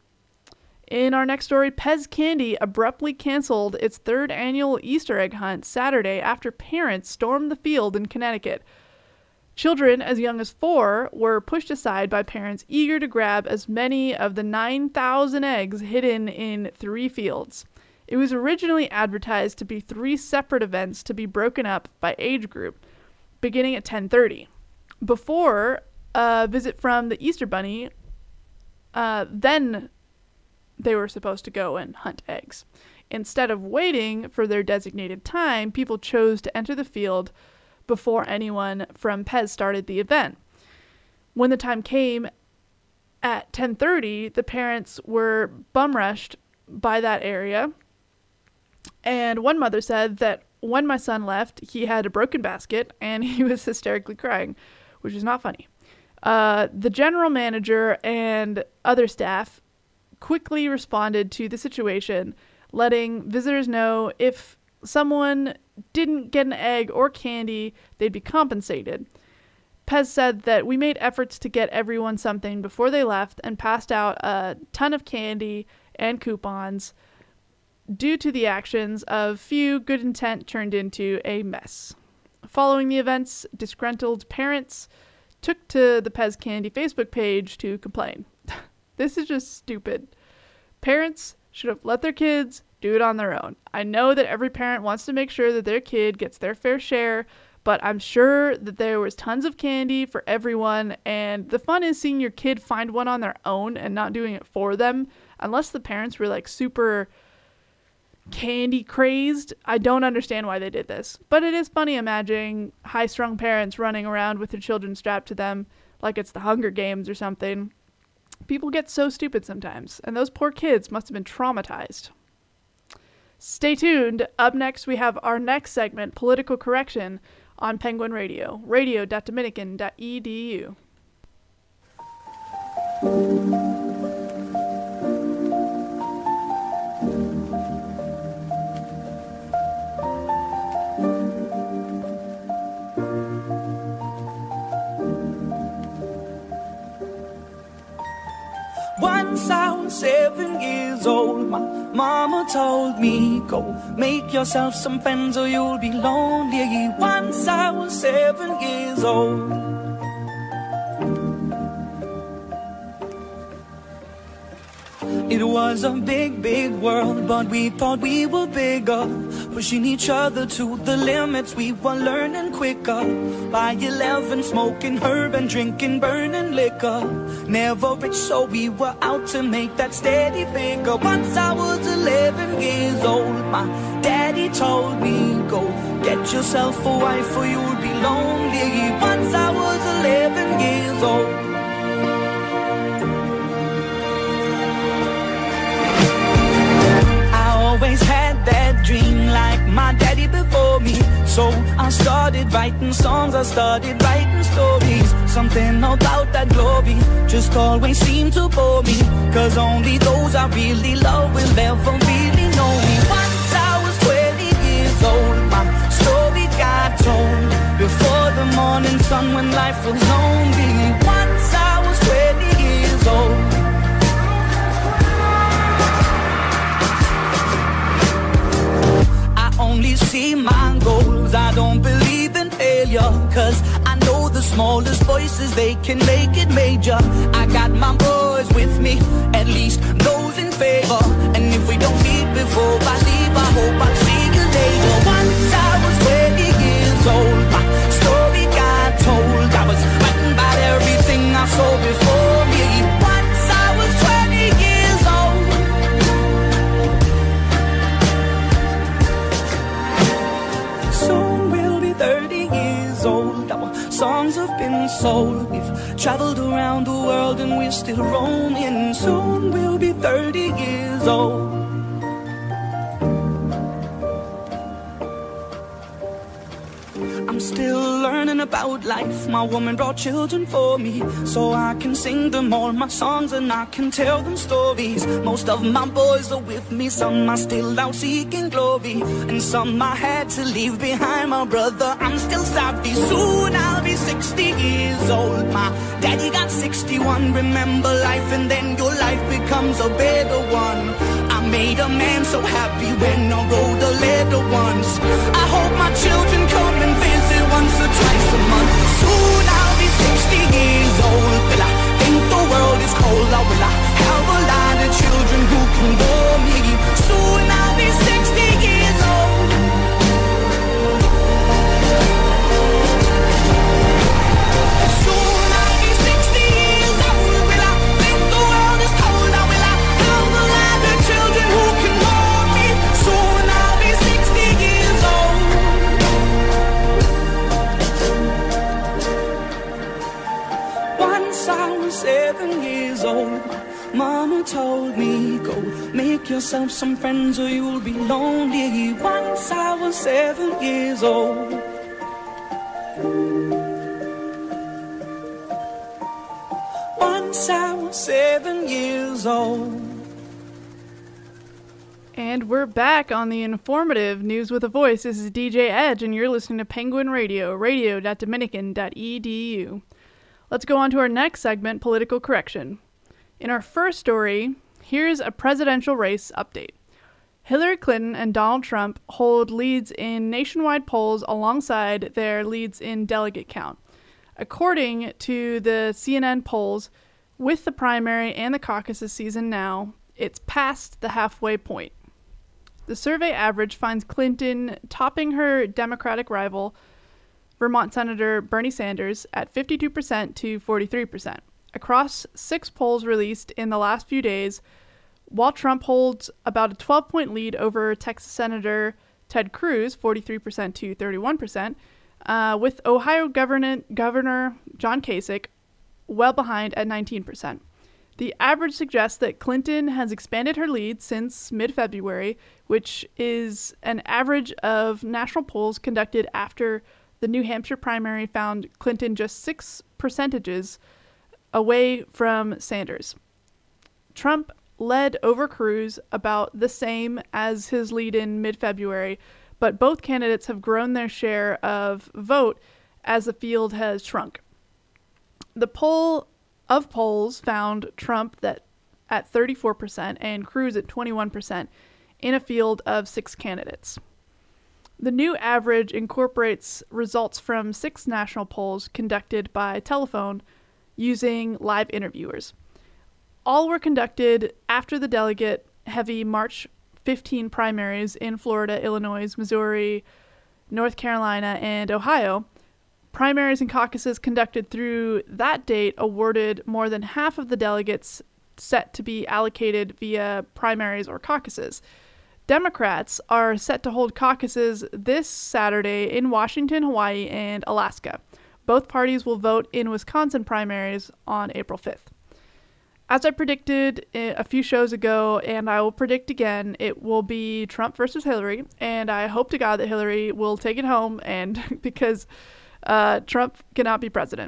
A: In our next story, Pez Candy abruptly canceled its third annual Easter egg hunt Saturday after parents stormed the field in Connecticut. Children as young as four were pushed aside by parents eager to grab as many of the nine thousand eggs hidden in three fields. It was originally advertised to be three separate events to be broken up by age group, beginning at ten thirty. Before a visit from the Easter Bunny, uh, then they were supposed to go and hunt eggs. Instead of waiting for their designated time, people chose to enter the field before anyone from Pez started the event. When the time came at ten thirty, the parents were bum rushed by that area. And one mother said that when my son left, he had a broken basket and he was hysterically crying, which is not funny. Uh, the general manager and other staff quickly responded to the situation, letting visitors know if someone didn't get an egg or candy, they'd be compensated. Pez said that we made efforts to get everyone something before they left and passed out a ton of candy and coupons. Due to the actions of few, good intent turned into a mess. Following the events, disgruntled parents took to the Pez Candy Facebook page to complain. This is just stupid. Parents should have let their kids do it on their own. I know that every parent wants to make sure that their kid gets their fair share, but I'm sure that there was tons of candy for everyone, and the fun is seeing your kid find one on their own and not doing it for them. Unless the parents were like super candy crazed, I don't understand why they did this. But it is funny imagining high-strung parents running around with their children strapped to them like it's the Hunger Games or something. People get so stupid sometimes, and those poor kids must have been traumatized. Stay tuned. Up next, we have our next segment, Political Correction. on Penguin Radio, radio dot dominican dot e d u.
F: Once I was seven years old, my mama told me, go make yourself some friends or you'll be lonely. Once I was seven years old. It was a big, big world, but we thought we were bigger, pushing each other to the limits. We were learning quicker. By eleven, smoking herb and drinking burning liquor. Never rich, so we were out to make that steady figure. Once I was eleven years old, my daddy told me, go get yourself a wife or you'll be lonely. Once I was eleven years old. Always had that dream like my daddy before me. So I started writing songs, I started writing stories. Something about that glory just always seemed to bore me, cause only those I really love will ever really know me. Once I was twenty years old, my story got told before the morning sun when life was lonely. Once I was twenty years old. Only see my goals, I don't believe in failure, cause I know the smallest voices, they can make it major. I got my boys with me, at least those in favor. And if we don't meet before I leave, I hope I'll see you later. Once I was twenty years old, my story got told. I was writing about everything I saw before me. Once I was twenty years old. Soon we'll be thirty years old. Our songs have been sold. We've traveled around the world and we're still roaming. Soon we'll be thirty years old. I'm still learning about life. My woman brought children for me, so I can sing them all my songs and I can tell them stories. Most of my boys are with me, some are still out seeking glory, and some I had to leave behind. My brother, I'm still savvy. Soon I'll be sixty years old. My daddy got sixty-one. Remember life and then your life becomes a better one. I made a man so happy when I wrote a letter once. I hope my children come and visit once or twice a month. Soon I'll be sixty years old. Will I think the world is cold, or will I have a lot of children who can bore me? Soon I'll be sixty years old. Soon I'll be sixty years old. Will I think the world is cold, or will I have a lot of children who can bore me? Soon I'll be sixty years old. Once I was seven years old, mama told me, go make yourself some friends or you'll be lonely. Once I was seven years old. Once I was seven years old.
A: And we're back on the informative News with a Voice. This is D J Edge, and you're listening to Penguin Radio, radio dot dominican dot e d u. Let's go on to our next segment, Political Correction. In our first story, here's a presidential race update. Hillary Clinton and Donald Trump hold leads in nationwide polls alongside their leads in delegate count. According to the C N N polls, with the primary and the caucuses season now, it's past the halfway point. The survey average finds Clinton topping her Democratic rival, Vermont Senator Bernie Sanders, at fifty-two percent to forty-three percent. Across six polls released in the last few days, while Trump holds about a twelve-point lead over Texas Senator Ted Cruz, forty-three percent to thirty-one percent, uh, with Ohio Governor, Governor John Kasich well behind at nineteen percent. The average suggests that Clinton has expanded her lead since mid-February, which is an average of national polls conducted after the New Hampshire primary found Clinton just six percentages away from Sanders. Trump led over Cruz about the same as his lead in mid-February, but both candidates have grown their share of vote as the field has shrunk. The poll of polls found Trump that at thirty-four percent and Cruz at twenty-one percent in a field of six candidates. The new average incorporates results from six national polls conducted by telephone using live interviewers. All were conducted after the delegate-heavy March fifteenth primaries in Florida, Illinois, Missouri, North Carolina, and Ohio. Primaries and caucuses conducted through that date awarded more than half of the delegates set to be allocated via primaries or caucuses. Democrats are set to hold caucuses this Saturday in Washington, Hawaii, and Alaska. Both parties will vote in Wisconsin primaries on April fifth. As I predicted a few shows ago, and I will predict again, it will be Trump versus Hillary, and I hope to God that Hillary will take it home, and because uh, Trump cannot be president.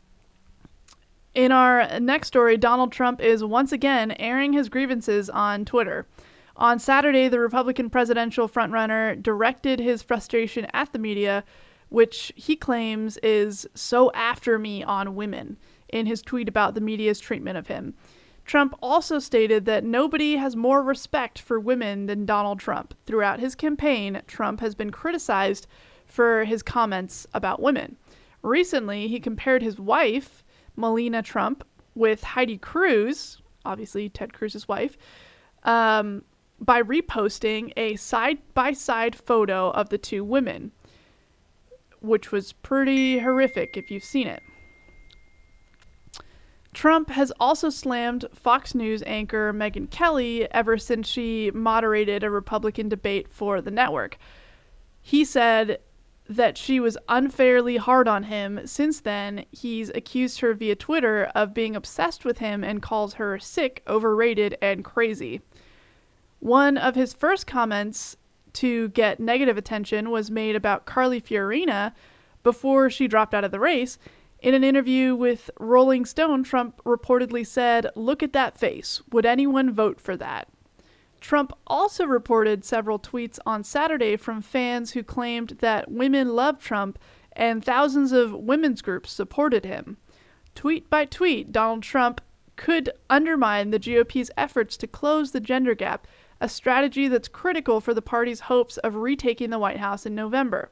A: In our next story, Donald Trump is once again airing his grievances on Twitter. On Saturday, the Republican presidential frontrunner directed his frustration at the media, which he claims is so after me on women, in his tweet about the media's treatment of him. Trump also stated that nobody has more respect for women than Donald Trump. Throughout his campaign, Trump has been criticized for his comments about women. Recently, he compared his wife, Melania Trump, with Heidi Cruz, obviously Ted Cruz's wife, um, by reposting a side-by-side photo of the two women, which was pretty horrific if you've seen it. Trump has also slammed Fox News anchor Megyn Kelly ever since she moderated a Republican debate for the network. He said that she was unfairly hard on him. Since then, he's accused her via Twitter of being obsessed with him and calls her sick, overrated, and crazy. One of his first comments to get negative attention was made about Carly Fiorina before she dropped out of the race. In an interview with Rolling Stone, Trump reportedly said, "Look at that face. Would anyone vote for that?" Trump also reported several tweets on Saturday from fans who claimed that women love Trump and thousands of women's groups supported him. Tweet by tweet, Donald Trump could undermine the G O P's efforts to close the gender gap, a strategy that's critical for the party's hopes of retaking the White House in November.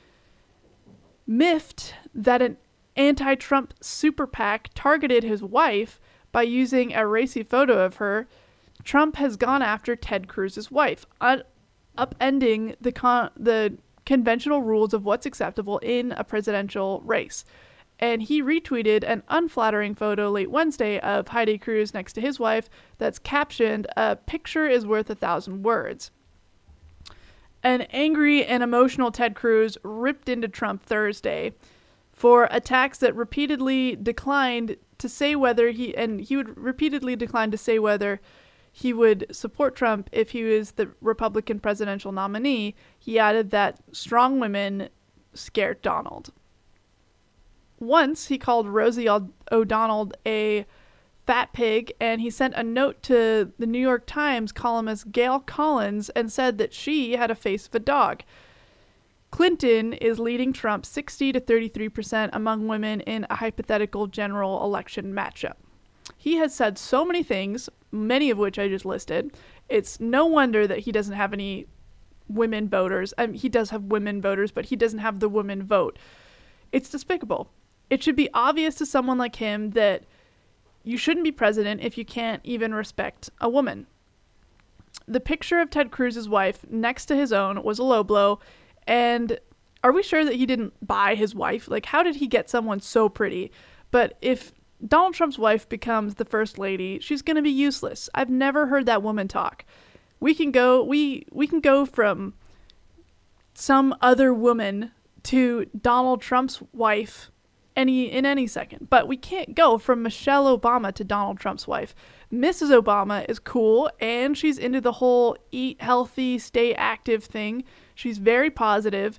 A: Miffed that an anti-Trump super PAC targeted his wife by using a racy photo of her, Trump has gone after Ted Cruz's wife, un- upending the con- the conventional rules of what's acceptable in a presidential race. And he retweeted an unflattering photo late Wednesday of Heidi Cruz next to his wife that's captioned, "A picture is worth a thousand words." An angry and emotional Ted Cruz ripped into Trump Thursday for attacks that repeatedly declined to say whether he, and he would repeatedly decline to say whether he would support Trump if he was the Republican presidential nominee. He added that strong women scared Donald. Once he called Rosie O'Donnell a fat pig, and he sent a note to the New York Times columnist Gail Collins and said that she had a face of a dog. Clinton is leading Trump sixty to thirty-three percent among women in a hypothetical general election matchup. He has said so many things, many of which I just listed. It's no wonder that he doesn't have any women voters. I mean, he does have women voters, but he doesn't have the women vote. It's despicable. It should be obvious to someone like him that you shouldn't be president if you can't even respect a woman. The picture of Ted Cruz's wife next to his own was a low blow, and are we sure that he didn't buy his wife? Like, how did he get someone so pretty? But if Donald Trump's wife becomes the first lady, she's going to be useless. I've never heard that woman talk. We can go we we can go from some other woman to Donald Trump's wife any in any second, but we can't go from Michelle Obama to Donald Trump's wife. Missus Obama is cool, and she's into the whole eat healthy, stay active thing. She's very positive,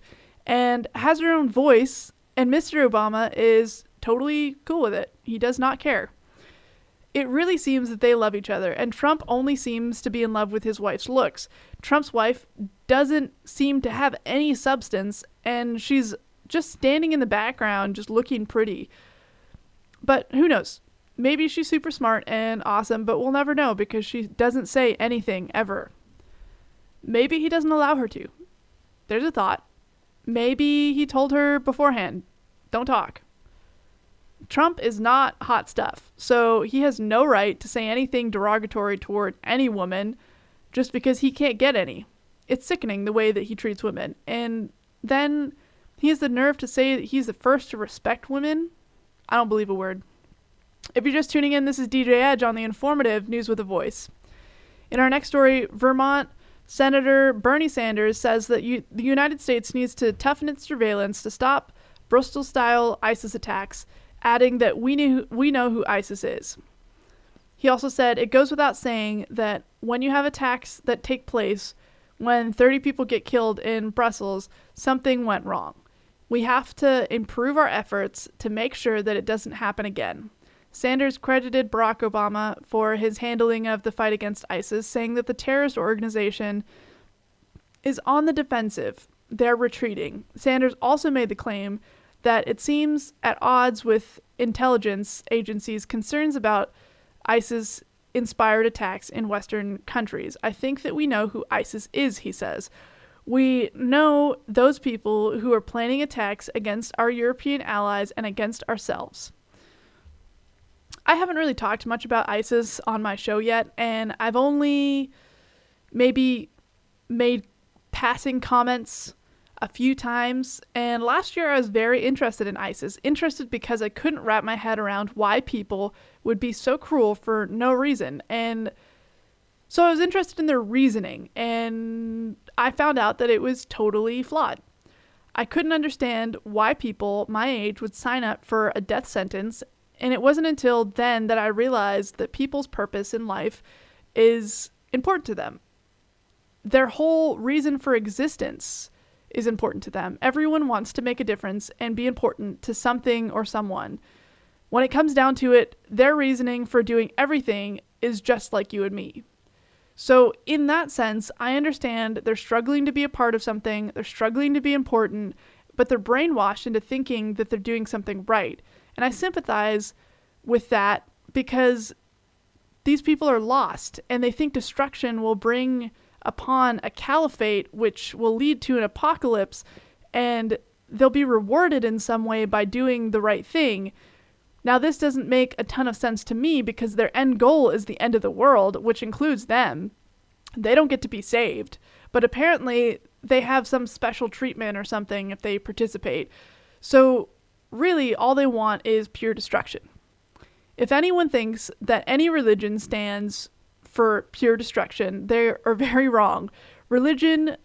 A: and has her own voice, and Mister Obama is totally cool with it. He does not care. It really seems that they love each other, and Trump only seems to be in love with his wife's looks. Trump's wife doesn't seem to have any substance, and she's just standing in the background, just looking pretty. But who knows? Maybe she's super smart and awesome, but we'll never know because she doesn't say anything ever. Maybe he doesn't allow her to. There's a thought. Maybe he told her beforehand, don't talk. Trump is not hot stuff, so he has no right to say anything derogatory toward any woman just because he can't get any. It's sickening the way that he treats women. And then he has the nerve to say that he's the first to respect women. I don't believe a word. If you're just tuning in, this is D J Edge on the informative News with a Voice. In our next story, Vermont Senator Bernie Sanders says that you, the United States needs to toughen its surveillance to stop Bristol-style ISIS attacks, adding that we knew, we know who ISIS is. He also said it goes without saying that when you have attacks that take place, when thirty people get killed in Brussels, something went wrong. We have to improve our efforts to make sure that it doesn't happen again. Sanders credited Barack Obama for his handling of the fight against ISIS, saying that the terrorist organization is on the defensive. They're retreating. Sanders also made the claim that it seems at odds with intelligence agencies' concerns about ISIS-inspired attacks in Western countries. I think that we know who ISIS is, he says. We know those people who are planning attacks against our European allies and against ourselves. I haven't really talked much about ISIS on my show yet, and I've only maybe made passing comments a few times. And last year I was very interested in ISIS, interested because I couldn't wrap my head around why people would be so cruel for no reason. And so I was interested in their reasoning, and I found out that it was totally flawed. I couldn't understand why people my age would sign up for a death sentence. And it wasn't until then that I realized that people's purpose in life is important to them. Their whole reason for existence is important to them. Everyone wants to make a difference and be important to something or someone. When it comes down to it, their reasoning for doing everything is just like you and me. So in that sense, I understand they're struggling to be a part of something, they're struggling to be important, but they're brainwashed into thinking that they're doing something right. And I sympathize with that because these people are lost and they think destruction will bring upon a caliphate, which will lead to an apocalypse, and they'll be rewarded in some way by doing the right thing. Now, this doesn't make a ton of sense to me because their end goal is the end of the world, which includes them. They don't get to be saved, but apparently they have some special treatment or something if they participate. So really, all they want is pure destruction. If anyone thinks that any religion stands for pure destruction, they are very wrong. Religion,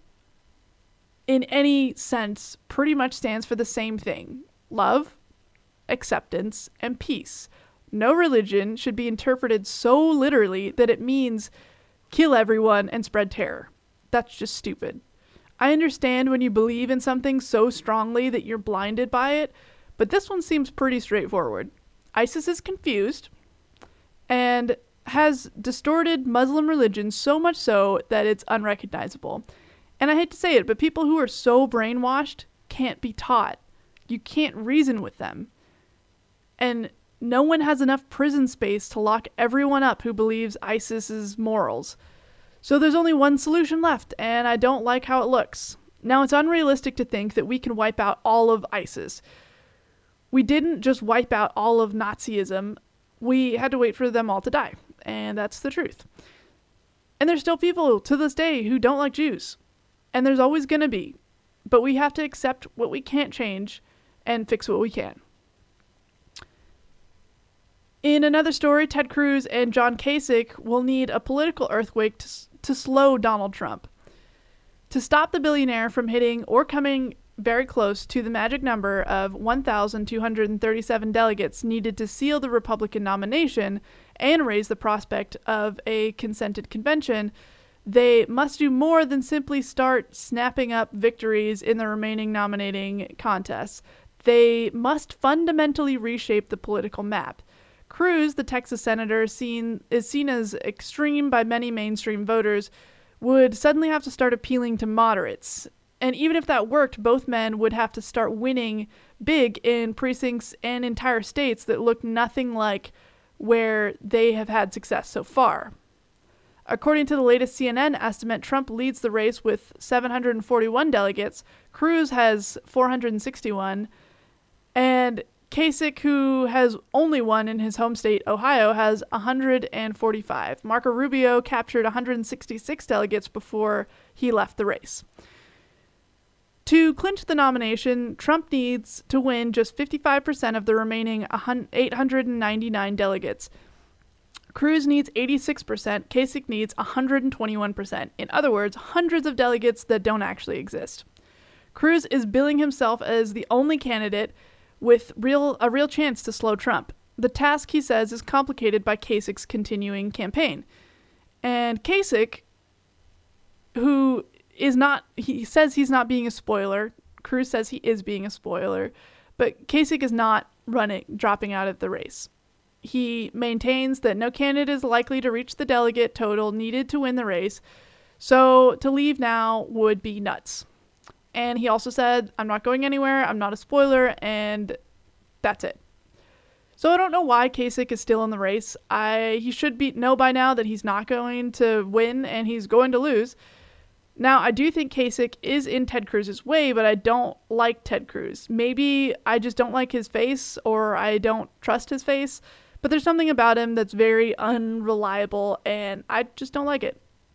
A: in any sense, pretty much stands for the same thing: love, acceptance, and peace. No religion should be interpreted so literally that it means kill everyone and spread terror. That's just stupid. I understand when you believe in something so strongly that you're blinded by it, but this one seems pretty straightforward. ISIS is confused and has distorted Muslim religion so much so that it's unrecognizable. And I hate to say it, but people who are so brainwashed can't be taught. You can't reason with them. And no one has enough prison space to lock everyone up who believes ISIS's morals. So there's only one solution left, and I don't like how it looks. Now, it's unrealistic to think that we can wipe out all of ISIS. We didn't just wipe out all of Nazism. We had to wait for them all to die. And that's the truth. And there's still people to this day who don't like Jews. And there's always going to be. But we have to accept what we can't change and fix what we can. In another story, Ted Cruz and John Kasich will need a political earthquake to, to slow Donald Trump. To stop the billionaire from hitting or coming very close to the magic number of one thousand two hundred thirty-seven delegates needed to seal the Republican nomination and raise the prospect of a consented convention, they must do more than simply start snapping up victories in the remaining nominating contests. They must fundamentally reshape the political map. Cruz, the Texas senator, seen, is seen as extreme by many mainstream voters, would suddenly have to start appealing to moderates. And even if that worked, both men would have to start winning big in precincts and entire states that look nothing like where they have had success so far. According to the latest C N N estimate, Trump leads the race with seven hundred forty-one delegates. Cruz has four hundred sixty-one. And Kasich, who has only one in his home state, Ohio, has one hundred forty-five. Marco Rubio captured one hundred sixty-six delegates before he left the race. To clinch the nomination, Trump needs to win just fifty-five percent of the remaining eight hundred ninety-nine delegates. Cruz needs eighty-six percent. Kasich needs one hundred twenty-one percent. In other words, hundreds of delegates that don't actually exist. Cruz is billing himself as the only candidate with real a real chance to slow Trump. The task, he says, is complicated by Kasich's continuing campaign. And Kasich, who is not, he says he's not being a spoiler. Cruz says he is being a spoiler. But Kasich is not running, dropping out of the race. He maintains that no candidate is likely to reach the delegate total needed to win the race, so to leave now would be nuts. And he also said, I'm not going anywhere, I'm not a spoiler, and that's it. So I don't know why Kasich is still in the race. I he should be know by now that he's not going to win and he's going to lose. Now, I do think Kasich is in Ted Cruz's way, but I don't like Ted Cruz. Maybe I just don't like his face, or I don't trust his face. But there's something about him that's very unreliable, and I just don't like it.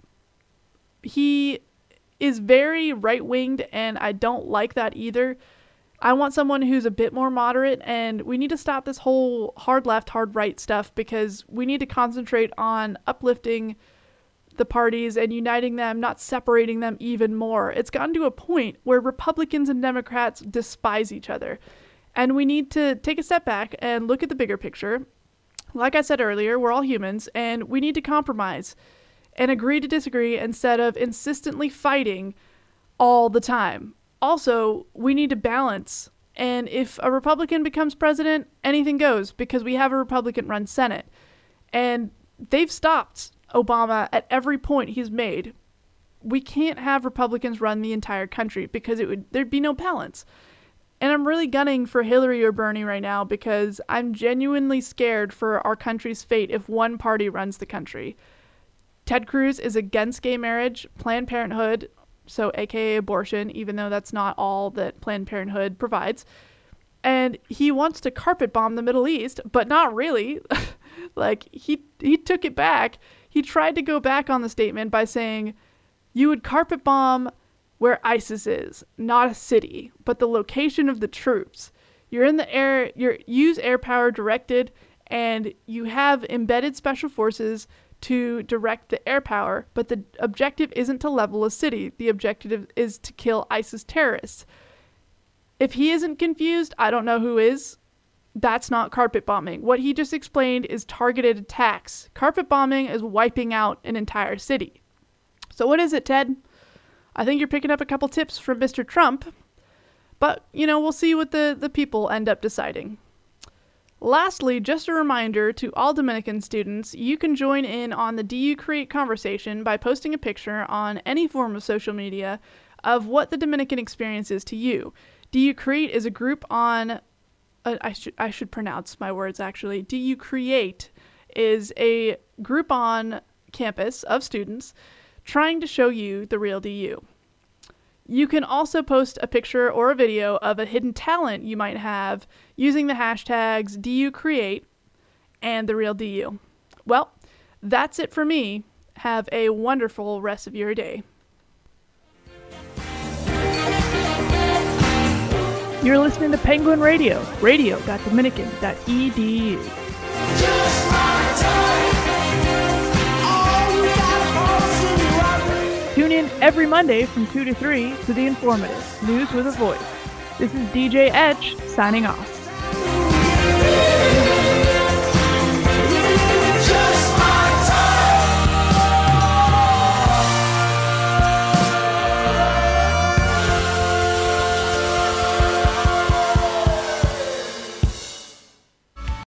A: He is very right-winged, and I don't like that either. I want someone who's a bit more moderate, and we need to stop this whole hard left, hard right stuff, because we need to concentrate on uplifting the parties and uniting them, not separating them even more. It's gotten to a point where Republicans and Democrats despise each other, and we need to take a step back and look at the bigger picture. Like I said earlier, we're all humans, and we need to compromise and agree to disagree instead of insistently fighting all the time. Also, we need to balance, and if a Republican becomes president, anything goes, because we have a Republican-run Senate. And they've stopped Obama at every point he's made. We can't have Republicans run the entire country because it would there'd be no balance. And I'm really gunning for Hillary or Bernie right now because I'm genuinely scared for our country's fate if one party runs the country. Ted Cruz is against gay marriage, Planned Parenthood, so aka abortion, even though that's not all that Planned Parenthood provides. And he wants to carpet bomb the Middle East, but not really. Like, he he took it back. He tried to go back on the statement by saying, you would carpet bomb where ISIS is, not a city, but the location of the troops. You're in the air, you use air power directed, and you have embedded special forces to direct the air power, but the objective isn't to level a city. The objective is to kill ISIS terrorists. If he isn't confused, I don't know who is. That's not carpet bombing. What he just explained is targeted attacks. Carpet bombing is wiping out an entire city. So what is it, Ted? I think you're picking up a couple tips from Mister Trump, but, you know, we'll see what the, the people end up deciding. Lastly, just a reminder to all Dominican students, you can join in on the Do You Create conversation by posting a picture on any form of social media of what the Dominican experience is to you. Do You Create is a group on, uh, I should I should pronounce my words actually. Do You Create is a group on campus of students trying to show you the real D U. You can also post a picture or a video of a hidden talent you might have using the hashtags D U Create and the real D U. Well, that's it for me. Have a wonderful rest of your day. You're listening to Penguin Radio, radio dot dominican dot e d u. Tune in every Monday from two to three to The Informative, news with a voice. This is D J Etch, signing off.